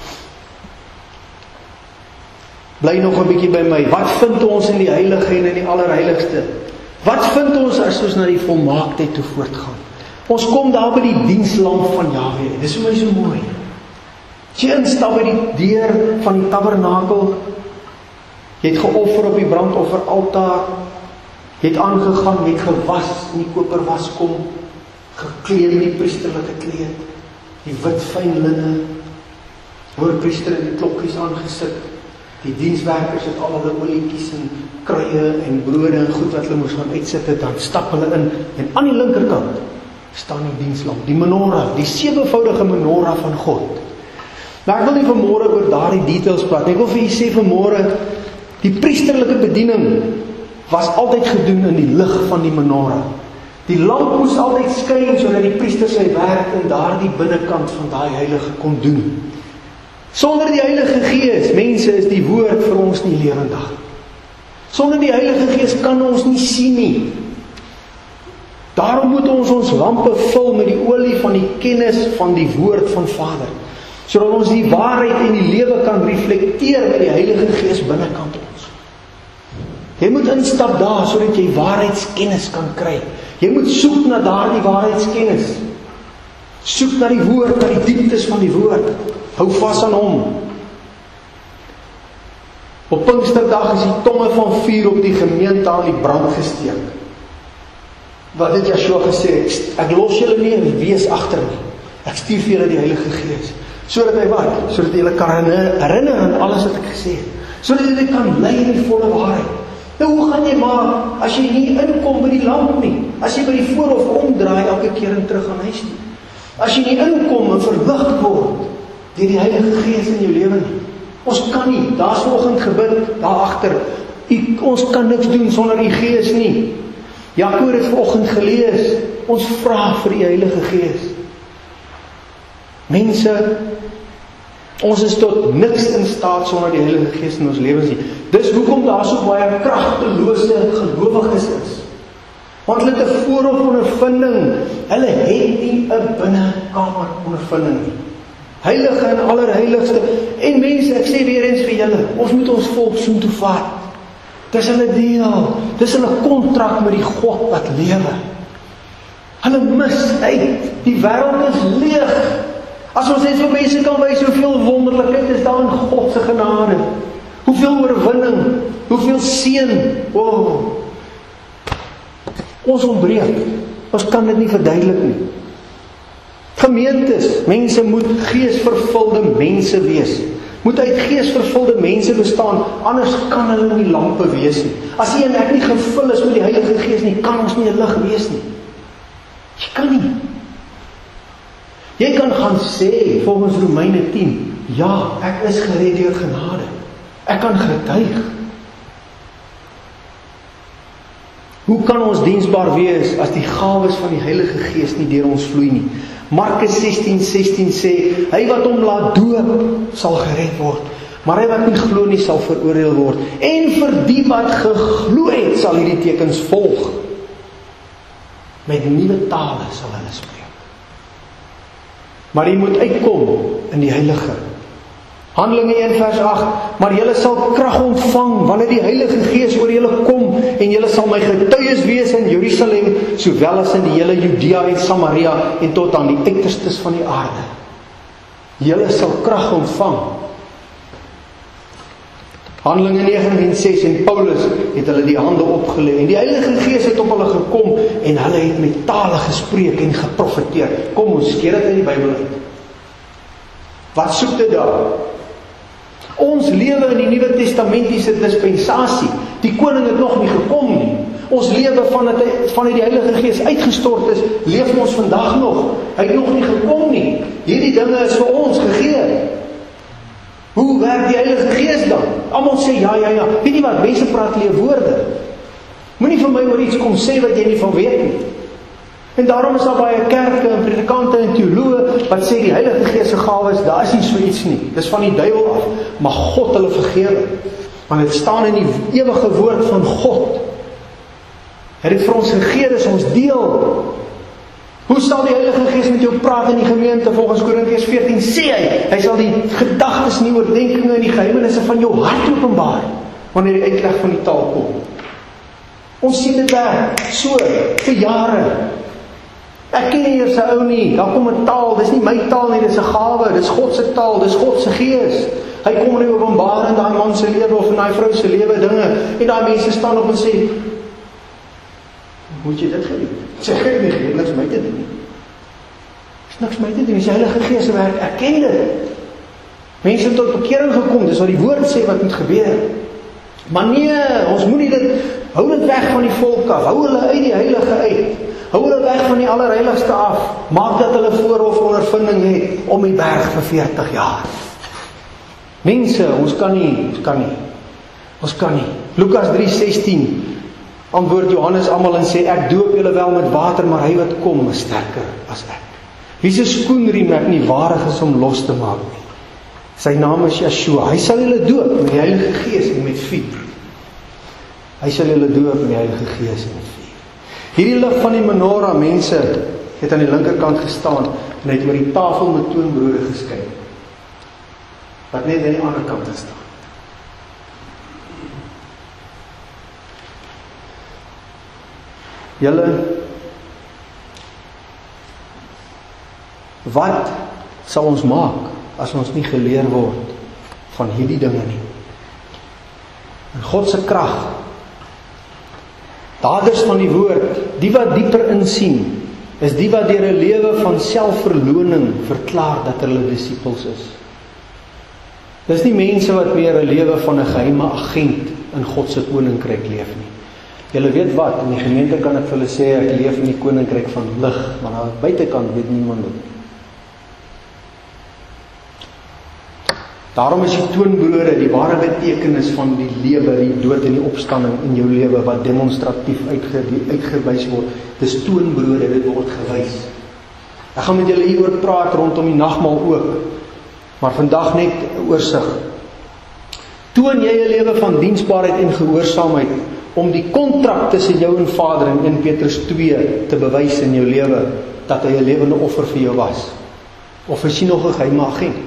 Bly nog 'n bietjie by my. Wat vind ons in die heilige en in die allerheiligste? Wat vind ons as ons na die volmaaktheid toe voortgaan? Ons kom daar by die dienslamp van Jahwe. Dis vir my so mooi. As jy instap by die deur van die tabernakel, jy het geoffer op die brandofferaltaar, jy het aangegaan, jy het gewas in die koperwaskom, gekleed in die priesterlike kleed, die wit fyn linne, hoorpriester het die klokkies aangesit, die dienswerkers het al hulle olietjies en kruie en brode en goed wat hulle moes gaan uitsit het, dan stap hulle in, en aan die linkerkant staan die dienslamp, die menorah, die 7voudige menorah van God. Maar ek wil nie vanmôre oor daardie details praat, ek wil vir julle sê vanmôre, die priesterlike bediening was altyd gedoen in die lig van die menorah. Die lamp moes altyd skyn sodat die priester sy werk in daardie binnekant van daai heilige kon doen. Sonder die Heilige Gees, mense, is die woord vir ons nie lewendig. Sonder die Heilige Gees kan ons nie sien nie. Daarom moet ons lampe vul met die olie van die kennis van die woord van Vader, sodat ons die waarheid en die lewe kan reflekteer met die Heilige Gees binnekant ons. Jy moet instap daar sodat jy waarheidskennis kan kry. Jy moet soek na daardie waarheidskennis. Soek na die woord, na die dieptes van die woord. Hou vas aan hom. Op Pinksterdag is die tonge van vuur op die gemeente aan die brand gesteek. Wat het Yeshua gesê? Ek los julle nie en wees agter nie. Ek stuur vir julle die Heilige Gees. Sodat hy wat? Sodat julle kan herinner aan alles wat ek gesê het. Sodat julle kan lei in die volle waarheid. Nou hoe gaan jy maar, as jy nie inkom by die lamp nie, as jy by die voorhof omdraai elke keer en terug aan huis nie, as jy nie inkom en verlig word deur die Heilige Gees in jou lewe nie, ons kan nie, daar's vanoggend gebid, daar agter, ons kan niks doen sonder die Gees nie. Jakob het vanoggend gelees, ons vra vir die Heilige Gees. Mense, ons is tot niks in staat sonder die Heilige Gees in ons lewens nie. Dis hoekom daar so baie kragtelose gelowiges is. Want hulle het 'n voorhof ondervinding, hulle het nie 'n binnekamer ondervinding nie. Heilige en allerheiligste. En mense, ek sê weer eens vir julle, ons moet ons volk soontoe vat. Dis hulle deel, dis hulle kontrak met die God wat lewe. Hulle mis uit, die wêreld is leeg. As ons net vir mense kan wys hoeveel wonderlikheid is daar in God se genade, hoeveel oorwinning, hoeveel seën, ons ontbreek, ons kan dit nie verduidelik nie. Gemeentes, mense moet geesvervulde mense wees, moet uit geesvervulde mense bestaan, anders kan hulle nie lampe wees nie. As jy en ek nie gevul is met die Heilige Gees nie, kan ons nie 'n lig wees nie. Jy kan nie. Jy kan gaan sê, volgens Romeine 10, ja, ek is gered deur genade. Ek kan getuig. Hoe kan ons diensbaar wees as die gawes van die Heilige Gees nie deur ons vloei nie? Markus 16:16 sê, hy wat hom laat doop, sal gered word, maar hy wat nie glo nie, sal veroordeel word. En vir die wat geglo het, sal hierdie tekens volg. Met nuwe tale sal hulle spreek. Maar jy moet uitkom in die Heilige. Handelinge 1:8, maar julle sal krag ontvang, wanneer die Heilige Gees oor julle kom, en julle sal my getuies wees in Jerusalem, sowel as in die hele Judea en Samaria, en tot aan die uiterstes van die aarde. Julle sal krag ontvang. Handelinge 19:6, en Paulus het hulle die hande opgelê, en die Heilige Gees het op hulle gekom, en hulle het met tale gespreek en geprofeteer. Kom, ons skeer dit uit die Bybel uit. Wat soek dit daar? Ons lewe in die Nuwe Testamentiese dispensasie. Die koning het nog nie gekom nie. Ons lewe vanuit die Heilige Gees uitgestort is, leef ons vandag nog. Hy het nog nie gekom nie. Hierdie dinge is vir ons gegee. Hoe werk die Heilige Gees dan? Almal sê ja. Weet nie wat, mense praat leefwoorde. Moenie vir my oor iets kom sê wat jy nie van weet nie. En daarom is daar baie kerke en predikante en teoloë wat sê die Heilige Gees se gawes, daar is nie so iets nie. Dis van die duiwel af, maar God hulle vergewe. Want dit staan in die ewige woord van God. Hy het vir ons gegee, dis ons deel. Hoe sal die Heilige Gees met jou praat in die gemeente? Volgens Korintiërs 14 sê hy sal die gedagtes, nie oordeenkings en die geheimenisse van jou hart openbaar, wanneer die uitleg van die taal kom. Ons sien dit daar, so, vir jare. Ek ken nie eers 'n ou nie, daar kom 'n taal, dis nie my taal nie, dis 'n gawe, dis God se taal, dis God se Gees. Hy kom in die openbaar in daai man se lewe of in daai vrou se lewe dinge, en daai mense staan op en sê, moet jy dit gedoen? Sê gee nie, niks my te doen nie. Is niks my te doen, dis die Heilige Gees se werk, ek ken dit. Mense het tot bekering gekom, dis wat die woord sê wat moet gebeur. Maar nee, ons moet nie dit, hou dit weg van die volk af, hou hulle uit die Heilige uit. Hou hulle weg van die allerheiligste af. Maak dat hulle voorhof ondervinding het om die berg vir 40 jaar. Mense, ons kan nie. Lukas 3:16 antwoord Johannes almal en sê, ek doop julle wel met water, maar hy wat kom is sterker as ek. Wie se skoenriem ek nie waardig is om los te maak nie. Sy naam is Yeshua. Hy sal julle doop met die Heilige Gees en met vuur. Hy sal julle doop met die Heilige Gees en met vuur. Hierdie lig van die menorah, mense, het aan die linkerkant gestaan en het oor die tafel met toonbrode geskyn, wat net aan die ander kant staan. Julle, wat sal ons maak as ons nie geleer word van hierdie dinge nie? En God se krag. Daders van die woord, die wat dieper insien, is die wat deur 'n lewe van selfverloning verklaar dat hulle disippels is. Dis nie mense wat meer 'n lewe van 'n geheime agent in God se koninkryk leef nie. Julle weet wat, in die gemeente kan ek vir hulle sê, ek leef in die koninkryk van lig, maar aan die buitekant weet niemand dit. Daarom is die toonbrode die ware betekenis van die lewe, die dood en die opstanding in jou lewe, wat demonstratief uitgewys word. Dis toonbrode, dit word gewys. Ek gaan met julle hieroor praat rondom die nagmaal ook, maar vandag net 'n oorsig. Toon jy 'n lewe van diensbaarheid en gehoorsaamheid, om die kontrak tussen jou en Vader in 1 Petrus 2 te bewys in jou lewe, dat hy 'n lewende offer vir jou was? Of is jy nog 'n geheime agent?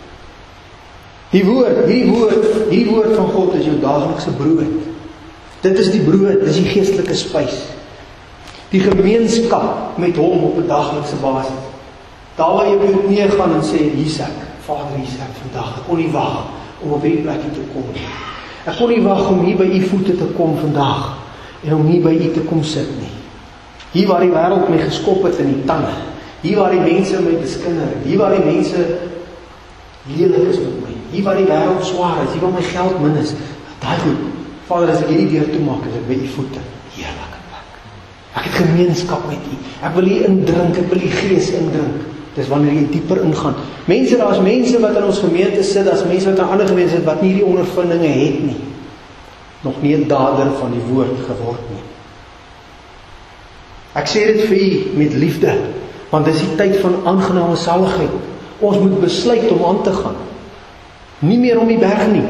Hierdie woord van God is jou daaglikse brood. Dit is die brood, dit is die geestelike spys. Die gemeenskap met hom op 'n daaglikse basis. Daar waar jy op jou knieë gaan en sê, hier's ek, Vader, hier's ek vandag. Ek kon nie wag om op hierdie plek te kom. Ek kon nie wag om hier by u voete te kom vandag en om hier by u te kom sit nie. Hier waar die wêreld my geskop het in die tande. Hier waar die mense my beskinder het. Hier waar die mense lelik is met my. Hier waar die wêreld swaar is, hier waar my geld min is. Daai goed. Vader, as ek hierdie deur toemaak, is ek by u voete. Heerlike plek. Ek het gemeenskap met u. Ek wil u indrink, ek wil u gees indrink. Dis wanneer jy dieper ingaan. Mense, daar's mense wat in ons gemeente sit, daar's mense wat in ander gemeente sit, wat nie hierdie ondervindinge het nie. Nog nie 'n dader van die woord geword nie. Ek sê dit vir u met liefde, want dis die tyd van aangename saligheid. Ons moet besluit om aan te gaan. Nie meer om die berg nie.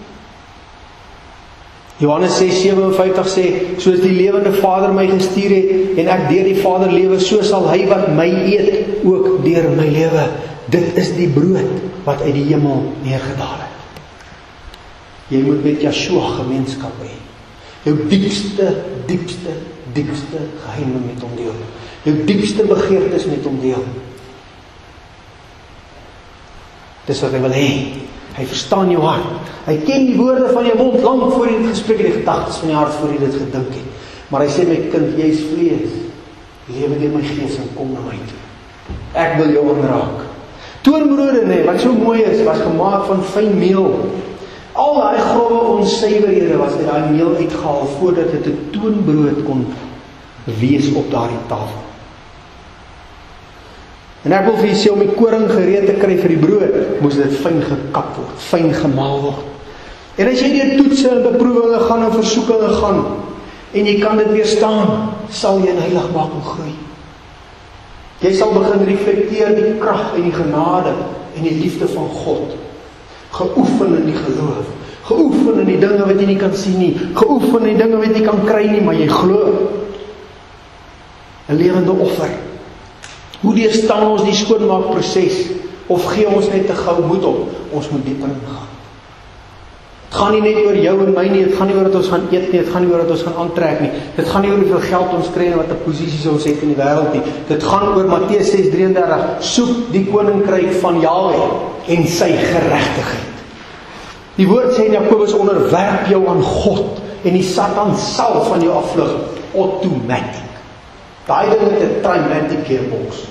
Johannes 6:57 sê, soos die lewende Vader my gestuur het, en ek deur die Vader lewe, so sal hy wat my eet, ook deur my lewe. Dit is die brood, wat uit die hemel neergedaal het. Jy moet met Yeshua gemeenskap hê. Jou diepste geheime met hom deel. Jou diepste begeertes met hom deel. Dis wat hy wil hê. Hy verstaan jou hart. Hy ken die woorde van jou mond, lank voor jy dit gespreek het, die gedagtes van jou hart voor jy dit gedink het. Maar hy sê, my kind, jy is vlees. Lewe deur my gees en kom na my toe. Ek wil jou aanraak. Toonbrode, nee, wat so mooi is, was gemaak van fyn meel. Al daai grove onsuiverhede was uit daai meel uitgehaal, voordat dit 'n toonbrood kon wees op daardie tafel. En ek wil vir julle sê, om die koring gereed te kry vir die brood, moes dit fyn gekap word, fyn gemaal word. En as jy deur toetse en beproewinge gaan en versoekinge gaan, en jy kan dit weerstaan, sal jy in heiligmaking groei. Jy sal begin reflekteer die krag en die genade en die liefde van God. Geoefen in die geloof, geoefen in die dinge wat jy nie kan sien nie, geoefen in die dinge wat jy kan kry nie, maar jy glo. 'n lewende offer. Hoe deurstaan ons die skoonmaakproses? Of gee ons net te gou moed op? Ons moet dieper ingaan. Het gaan nie net oor jou en my nie, het gaan nie oor dat ons gaan eet nie, het gaan nie oor dat ons gaan aantrek nie, dit gaan nie oor hoeveel geld ons kry en wat 'n posisie ons het in die wêreld nie. Dit gaan oor Matteus 6:33, soek die koninkryk van Jahwe en sy geregtigheid. Die woord sê in Jakobus, onderwerp jou aan God en die Satan sal van jou afvlug, automatic. Daai ding met 'n trimatic gearbox.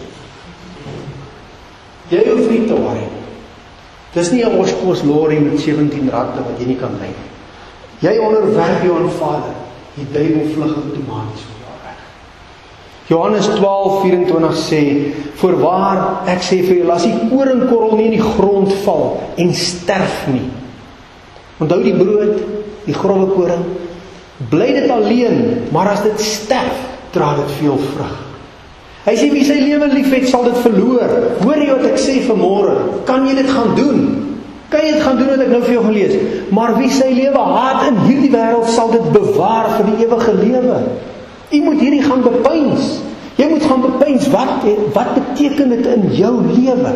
Jy hoef nie te worry. Dis nie 'n Oshkosh lorry met 17 ratte wat jy nie kan ry nie. Jy onderwerp jou aan Vader. Die duiwel vlug outomaties vir jou weg. Johannes 12:24 sê, voorwaar, ek sê vir julle, as die koringkorrel nie in die grond val en sterf nie. Onthou die brood, die grove koring, bly dit alleen, maar as dit sterf, dra dit veel vrug. Hy sê, wie sy lewe lief het, sal dit verloor. Hoor jy wat ek sê vanmôre? Kan jy dit gaan doen? Kan jy dit gaan doen wat ek nou vir jou gaan lees? Maar wie sy lewe haat in hierdie wêreld, sal dit bewaar vir die ewige lewe. Jy moet hierdie gaan bepeins. Jy moet gaan bepeins, wat beteken dit in jou lewe?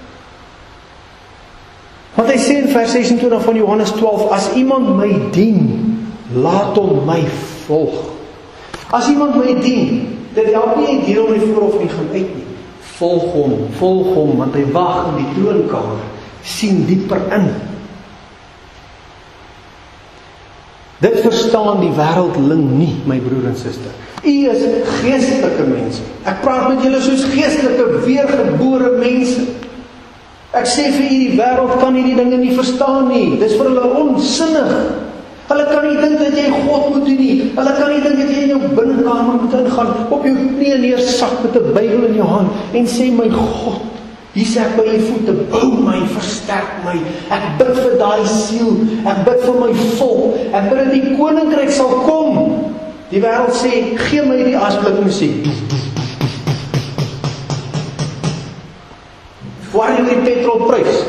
Want hy sê in vers 26 van Johannes 12, as iemand my dien, laat hom my volg. As iemand my dien, dit help nie hy dien hom nie voor of nie gaan uit nie. Volg hom, want hy wag in die troonkamer, sien dieper in. Dit verstaan die wêreldling nie, my broer en suster. U is geestelike mense. Ek praat met julle soos geestelike, weergebore mense. Ek sê vir u, die wêreld kan hierdie dinge nie verstaan nie. Dis vir hulle onsinnig. Hulle kan nie dink dat jy God moet doen nie. Hulle kan nie dink dat jy in jou binnekamer moet ingaan, op jou knie neersak met 'n Bybel in jou hand en sê, my God, hier sê ek by u voete, bou my, versterk my. Ek bid vir daai siel, ek bid vir my volk, ek bid dat die koninkryk sal kom. Die wêreld sê, gee my die asblik musiek. Waar jy die petrolprys?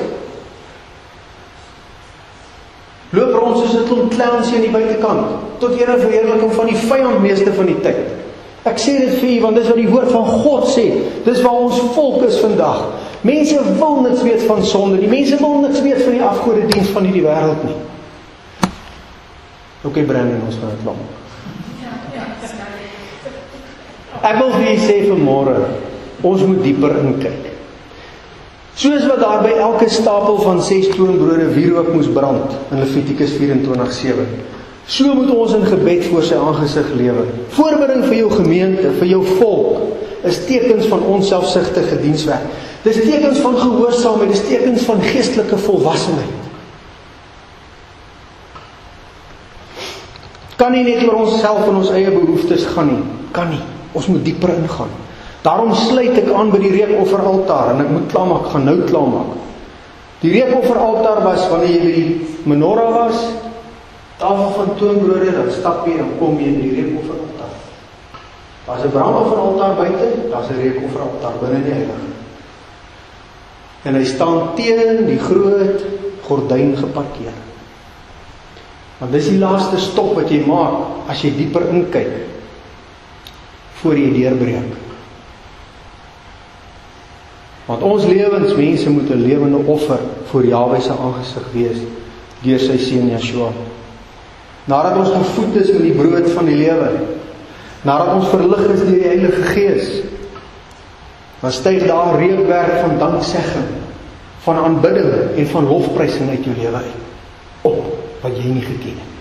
Loop rond soos 'n klomp clowns hier aan die buitekant, tot ere verheerliking van die vyand meeste van die tyd. Ek sê dit vir u, want dis wat die woord van God sê. Dis waar ons volk is vandag. Mense wil niks weet van sonde nie. Mense wil niks weet van die afgodediens van hierdie wêreld nie. Okay, Brandon, ons gaan dit lank. Ek wil vir julle sê vanmôre, ons moet dieper inkyk. Soos wat daar by elke stapel van 6 toonbrode wierook moes brand in Levitikus 24:7. So moet ons in gebed voor sy aangesig lewe. Voorbereiding vir jou gemeente, vir jou volk, is tekens van onselfsugtige dienswerk. Dis tekens van gehoorsaamheid, dis tekens van geestelike volwassenheid. Kan nie net oor onsself en ons eie behoeftes gaan nie. Kan nie. Ons moet dieper ingaan. Daarom sluit ek aan by die reekofferaltaar, en ek moet klaarmaak, ek gaan nou klaarmaak. Die reekofferaltaar was, wanneer jy by die menorah was, tafel van toonbrode, dan stap jy, dan kom jy in die reekofferaltaar. Daar's 'n brandofferaltaar buite, daar's 'n reekofferaltaar binne die heilige. En hy staan teen die groot gordyn geparkeer. Want dis die laaste stop wat jy maak, as jy dieper inkyk, voor jy deurbreek. Want ons lewensmense moet 'n lewende offer voor Jahwe se aangesig wees, deur sy seun Yeshua. Nadat ons gevoed is met die brood van die lewe, nadat ons verlig is deur die Heilige Gees, dan styg daar reukwerk van danksegging, van aanbidding en van lofprysing uit jou lewe uit, op wat jy nie geken het.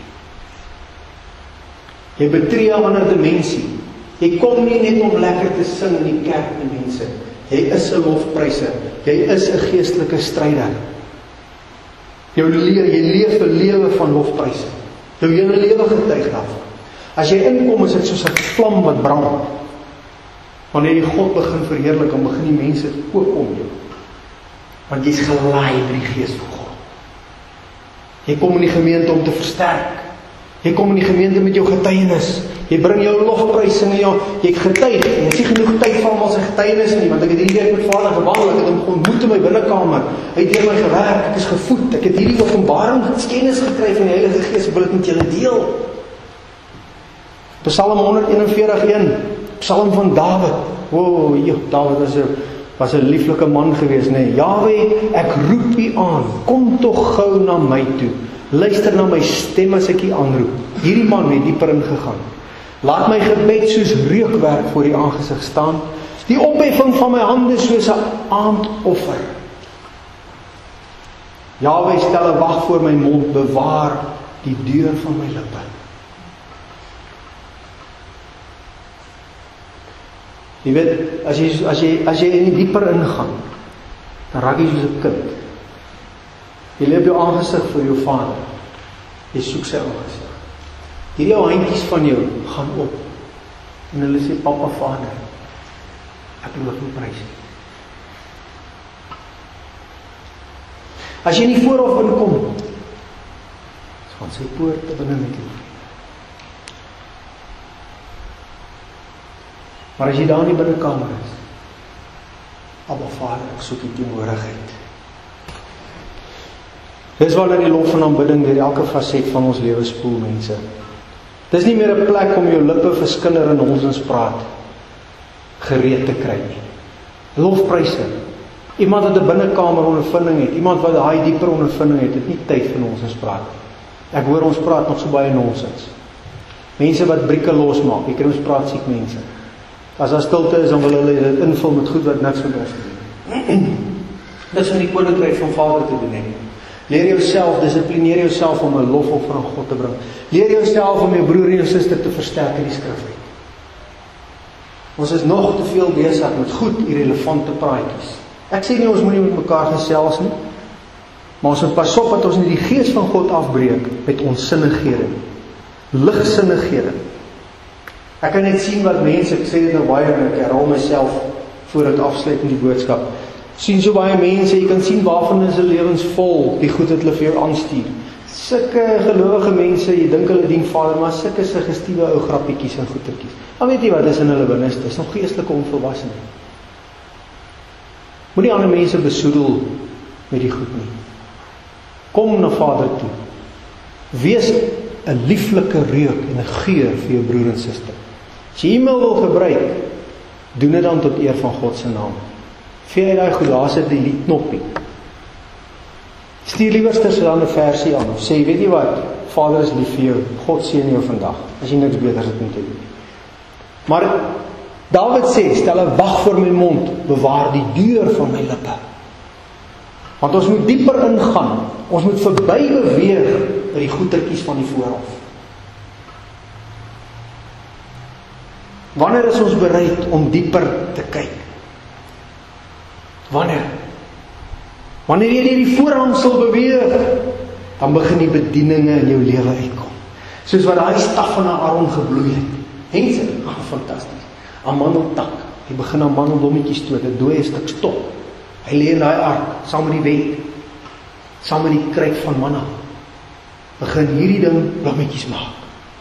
Jy betree 'n ander dimensie. Jy kom nie net om lekker te sing in die kerk met mense. Jy is 'n lofpryser. Jy is 'n geestelike stryder. Jy leef 'n lewe van lofprysing. Jou hele lewe getuig daarvan. As jy inkom, is dit soos 'n vlam wat brand. Wanneer jy God begin verheerlik, dan begin die mense ook om jou. Want jy's gelaai met die Gees van God. Jy kom in die gemeente om te versterk. Jy kom in die gemeente met jou getuienis. Jy bring jou lofprysing en jy getuig. Jy het nie genoeg tyd vir almal se getuienis nie, want ek het hierdie week met Vader gewandel, ek het hom ontmoet in my binnekamer. Hy het deur my gewerk, ek is gevoed, ek het hierdie openbaring kennis gekry van die Heilige Gees, ek wil dit met julle deel. Psalm 141:1, Psalm van Dawid. Dawid was 'n lieflike man geweest, nee. Jahwe, ek roep U aan, kom tog gou na my toe. Luister na my stem as ek U aanroep. Hierdie man het dieper ingegaan. Laat my gebed soos reukwerk voor U aangesig staan. Die opheffing van my hande soos 'n aandoffer. Jahwe, stel 'n wag voor my mond, bewaar die deur van my lippe. Jy weet, as jy in die dieper ingaan, dan raak jy soos 'n kind. Jy lê op jou aangesig vir jou Vader. Jy soek sy aangesig. Hierdie ou handjies van jou gaan op. En hulle sê, Papa Vader, ek loof U prys. As jy nie vooraf inkom, gaan sy poorte binne met jou. Maar as jy daar in die binnekamer is, Abba Vader, ek soek U teenwoordigheid. Dis waar die lof en aanbidding deur elke faset van ons lewe spoel, mense. Dis nie meer 'n plek om jou lippe vir skinder en onsinspraat gereed te kry nie. Lofprysing. Iemand wat 'n binnekamer ondervinding het, iemand wat daai dieper ondervinding het nie tyd vir onsinspraat. Ek hoor ons praat nog so baie nonsens. Mense wat brieke losmaak, ek kry ons praat siek mense. As daar stilte is, dan wil hulle dit invul met goed wat niks met ons te doen. Dis om die koninkryk van Vader te doen. Leer jouself, dissiplineer jouself om 'n lofoffer aan God te bring. Leer jouself om jou broer en jou suster te versterk in die skrif uit. Ons is nog te veel besig met goed irrelevante praatjies. Ek sê nie ons moenie met mekaar gesels nie, maar ons moet pas op dat ons nie die gees van God afbreek met onsinnighede nie. Ligsinnighede. Ek kan net sien wat mense, ek sê dit nou baie en ek herhaal myself voor ek afsluit met die boodskap. Sien so baie mense, jy kan sien waarvan is hulle lewens vol, die goed wat hulle vir jou aanstuur. Sulke gelowige mense, jy dink hulle dien Vader, maar sulke suggestiewe ou grappietjies en goetertjies. Dan weet jy wat is in hulle binneste, is nog geestelike onvolwassenheid. Moenie ander mense besoedel met die goed nie. Kom na Vader toe. Wees 'n lieflike reuk en 'n geur vir jou broer en suster. As jy e-mail wil gebruik, doen dit dan tot eer van God se naam. Vee uit daai goed, daar sit die knoppie. Stuur liewer dan 'n versie aan of sê, weet jy wat, Vader is lief vir jou, God seën jou vandag, as jy niks beters het om te doen. Maar Dawid sê, stel 'n wag voor my mond, bewaar die deur van my lippe. Want ons moet dieper ingaan, ons moet verby beweeg by die goetertjies van die voorhof. Wanneer is ons bereid om dieper te kyk? Wanneer jy deur die voorhangsel beweeg, dan begin die bedieninge in jou lewe uitkom. Soos wat daai staf van Aaron gebloei het. Mense, fantasties. Amandeltak, hy begin amandelblommetjies stoot, 'n dooie stuk stok. Hy lê in daai ark, saam met die wet, saam met die kruik van manna. Begin hierdie ding blommetjies maak.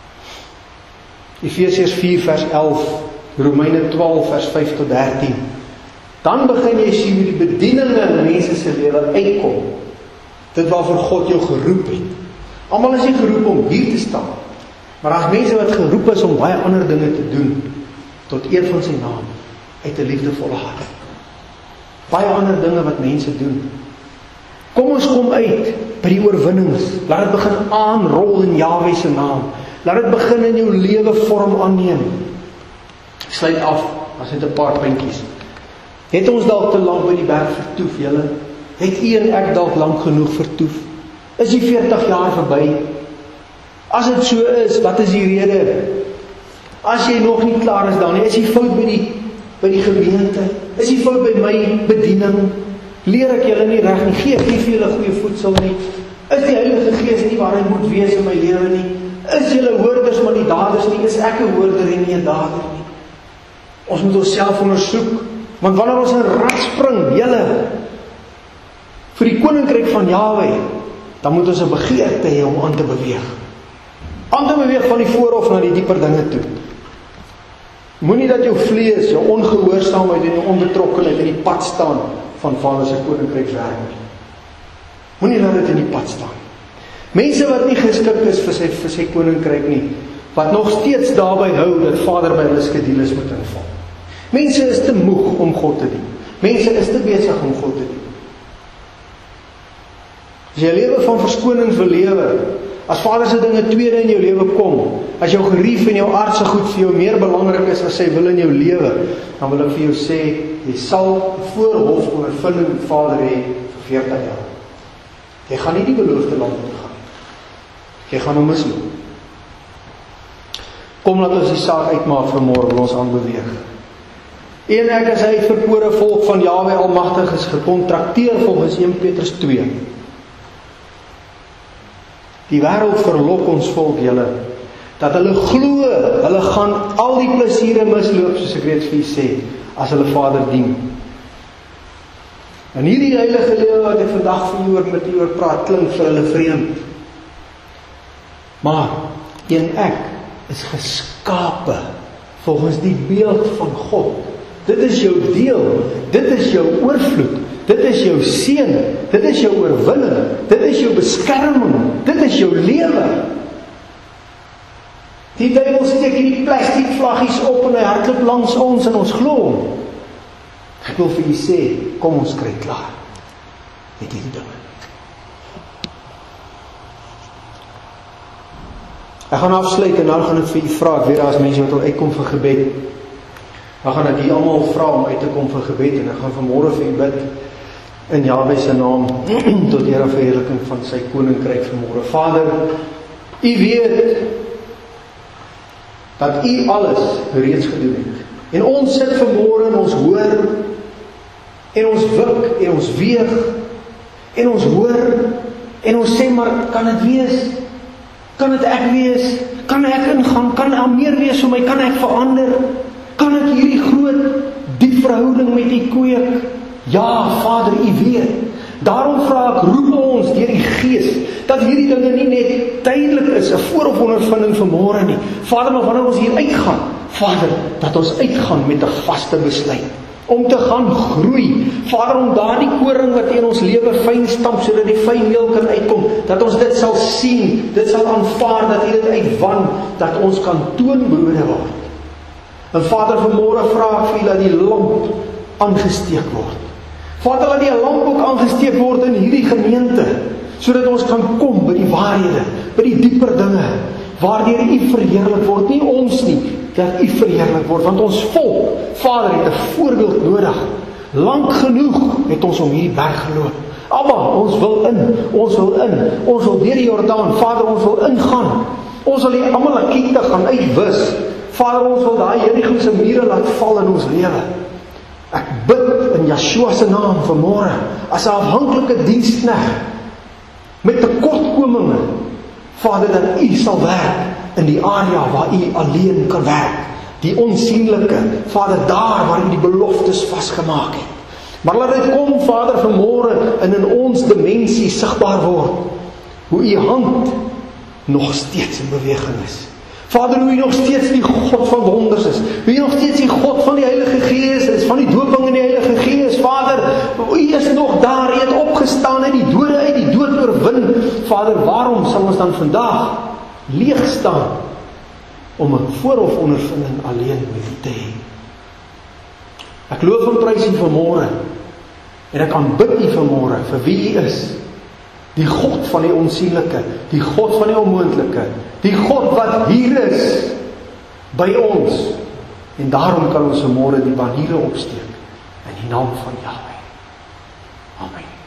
Efesiërs 4 vers 11, Romeine 12 vers 5 tot 13. Dan begin jy sien hoe die bedieninge in mense se lewe uitkom. Dit waarvoor God jou geroep het. Almal is nie geroep om hier te staan, maar daar's mense wat geroep is om baie ander dinge te doen, tot eer van sy naam, uit 'n liefdevolle hart. Baie ander dinge wat mense doen. Kom ons kom uit by die oorwinnings. Laat dit begin aanrol in Jahwe se naam. Laat dit begin in jou lewe vorm aanneem. Sluit af, as net 'n paar puntjies. Het ons dalk te lank by die berg vertoef, julle? Het u en ek dalk lank genoeg vertoef? Is die 40 jaar verby? As dit so is, wat is die rede? As jy nog nie klaar is dan nie, is die fout by die gemeente? Is die fout by my bediening? Leer ek julle nie reg nie? Gee ek nie vir julle goeie voedsel nie? Is die Heilige Gees nie waar hy moet wees in my lewe nie? Is julle hoorders maar nie daders nie? Is ek 'n hoorder en nie 'n dader nie? Ons moet onsself ondersoek, want wanneer ons in rat spring, julle, vir die koninkryk van Jahwe, dan moet ons 'n begeerte hê om aan te beweeg. Aan te beweeg van die voorhof na die dieper dinge toe. Moenie dat jou vlees, jou ongehoorsaamheid en jou onbetrokkenheid in die pad staan van Vader se koninkrykswerk nie. Moenie laat dit in die pad staan. Mense wat nie geskik is vir sy koninkryk nie, wat nog steeds daarby hou dat Vader by hulle skedules moet inval. Mense is te moeg om God te dien. Mense is te besig om God te dien. As jy 'n lewe van verskoning wil lewe, as Vader se dinge tweede in jou lewe kom, as jou gerief en jou aardse goed vir jou meer belangrik is as sy wil in jou lewe, dan wil ek vir jou sê, jy sal voorhof ondervinding met Vader hê vir 40 jaar. Jy gaan nie die beloofde land toe gaan. Jy gaan hom misloop. Kom, laat ons die saak uitmaak vir môre, wil ons aanbeweeg. En ek as hy verkore volk van Jahwe Almagtig is gekontrakteer volgens 1 Petrus 2. Die wêreld verlok ons volk, julle, dat hulle glo, hulle gaan al die plesiere misloop, soos ek reeds vir u sê, as hulle Vader dien. En hierdie heilige lewe wat ek vandag vir u met u oor praat, klink vir hulle vreemd. Maar, en ek is geskape volgens die beeld van God. Dit is jou deel, dit is jou oorvloed, dit is jou seën, dit is jou oorwinning, dit is jou beskerming, dit is jou lewe. Die duiwel steek hierdie plastiek vlaggies op en hy hardloop langs ons en ons glo hom. Ek wil vir u sê, kom ons kry klaar met hierdie dinge. Ek gaan afsluit en dan gaan ek vir u vra, ek weet daar is mense wat wil uitkom vir gebed. Dan gaan ek hier almal vra om uit te kom vir gebed en ek gaan vanmôre vir u bid. in Jahwe se naam tot eer en verheerliking van sy koninkryk vanmôre. Vader, U weet dat U alles reeds gedoen het. En ons sit vanmôre en ons hoor en ons wik en ons weeg en ons hoor en ons sê, maar kan dit wees? Kan dit ek wees? Kan ek ingaan? Kan daar meer wees vir my? Kan ek verander? Kan ek hierdie groot, diep verhouding met U kweek? Ja, Vader, U weet. Daarom vra ek, roep ons deur die Gees, dat hierdie dinge nie net tydelik is, 'n voor- of ondervinding vanmôre nie. Vader, maar wanneer ons hier uitgaan, Vader, dat ons uitgaan met 'n vaste besluit, om te gaan groei. Vader, om daardie koring wat in ons lewe fyn stamp, sodat die fyn meel kan uitkom, dat ons dit sal sien, dit sal aanvaar, dat U dit uitwan, dat ons kan toonbrode word. En Vader, vanmôre vra ek vir U dat die lamp aangesteek word. Vader, laat die lamp ook aangesteek word in hierdie gemeente, sodat ons kan kom by die waarhede, by die dieper dinge, waardeur U verheerlik word, nie ons nie, dat U verheerlik word, want ons volk, Vader, het 'n voorbeeld nodig. Lank genoeg het ons om hierdie berg geloop. Abba, ons wil in, ons wil deur die Jordaan, Vader, ons wil ingaan, ons wil die Amalekiete gaan uitwis, Vader, ons wil daai Jerigo se mure laat val in ons lewe. Ek bid in Yeshua se naam vanmôre, as 'n afhanklike diensknegt, met tekortkominge, Vader, dat U sal werk in die area waar U alleen kan werk, die onsienlike, Vader, daar waar U die beloftes vasgemaak het. Maar laat dit kom, Vader, vanmôre en in ons dimensie sigbaar word, hoe U hand nog steeds in beweging is. Vader, hoe U nog steeds die God van wonders is, hoe U nog steeds die God van die Heilige Gees is, van die doping in die Heilige Gees. Vader, U is nog daar, U het opgestaan en die dode uit die dood oorwin. Vader, waarom sal ons dan vandag leeg staan om 'n voor- of ondervinding alleen met U te hê? Ek loof en prys U vanmôre en ek aanbid U vanmôre vir wie U is. Die God van die onsienlike, die God van die onmoontlike, die God wat hier is by ons. En daarom kan ons vanmôre die baniere opsteek in die naam van Jahwe. Amen.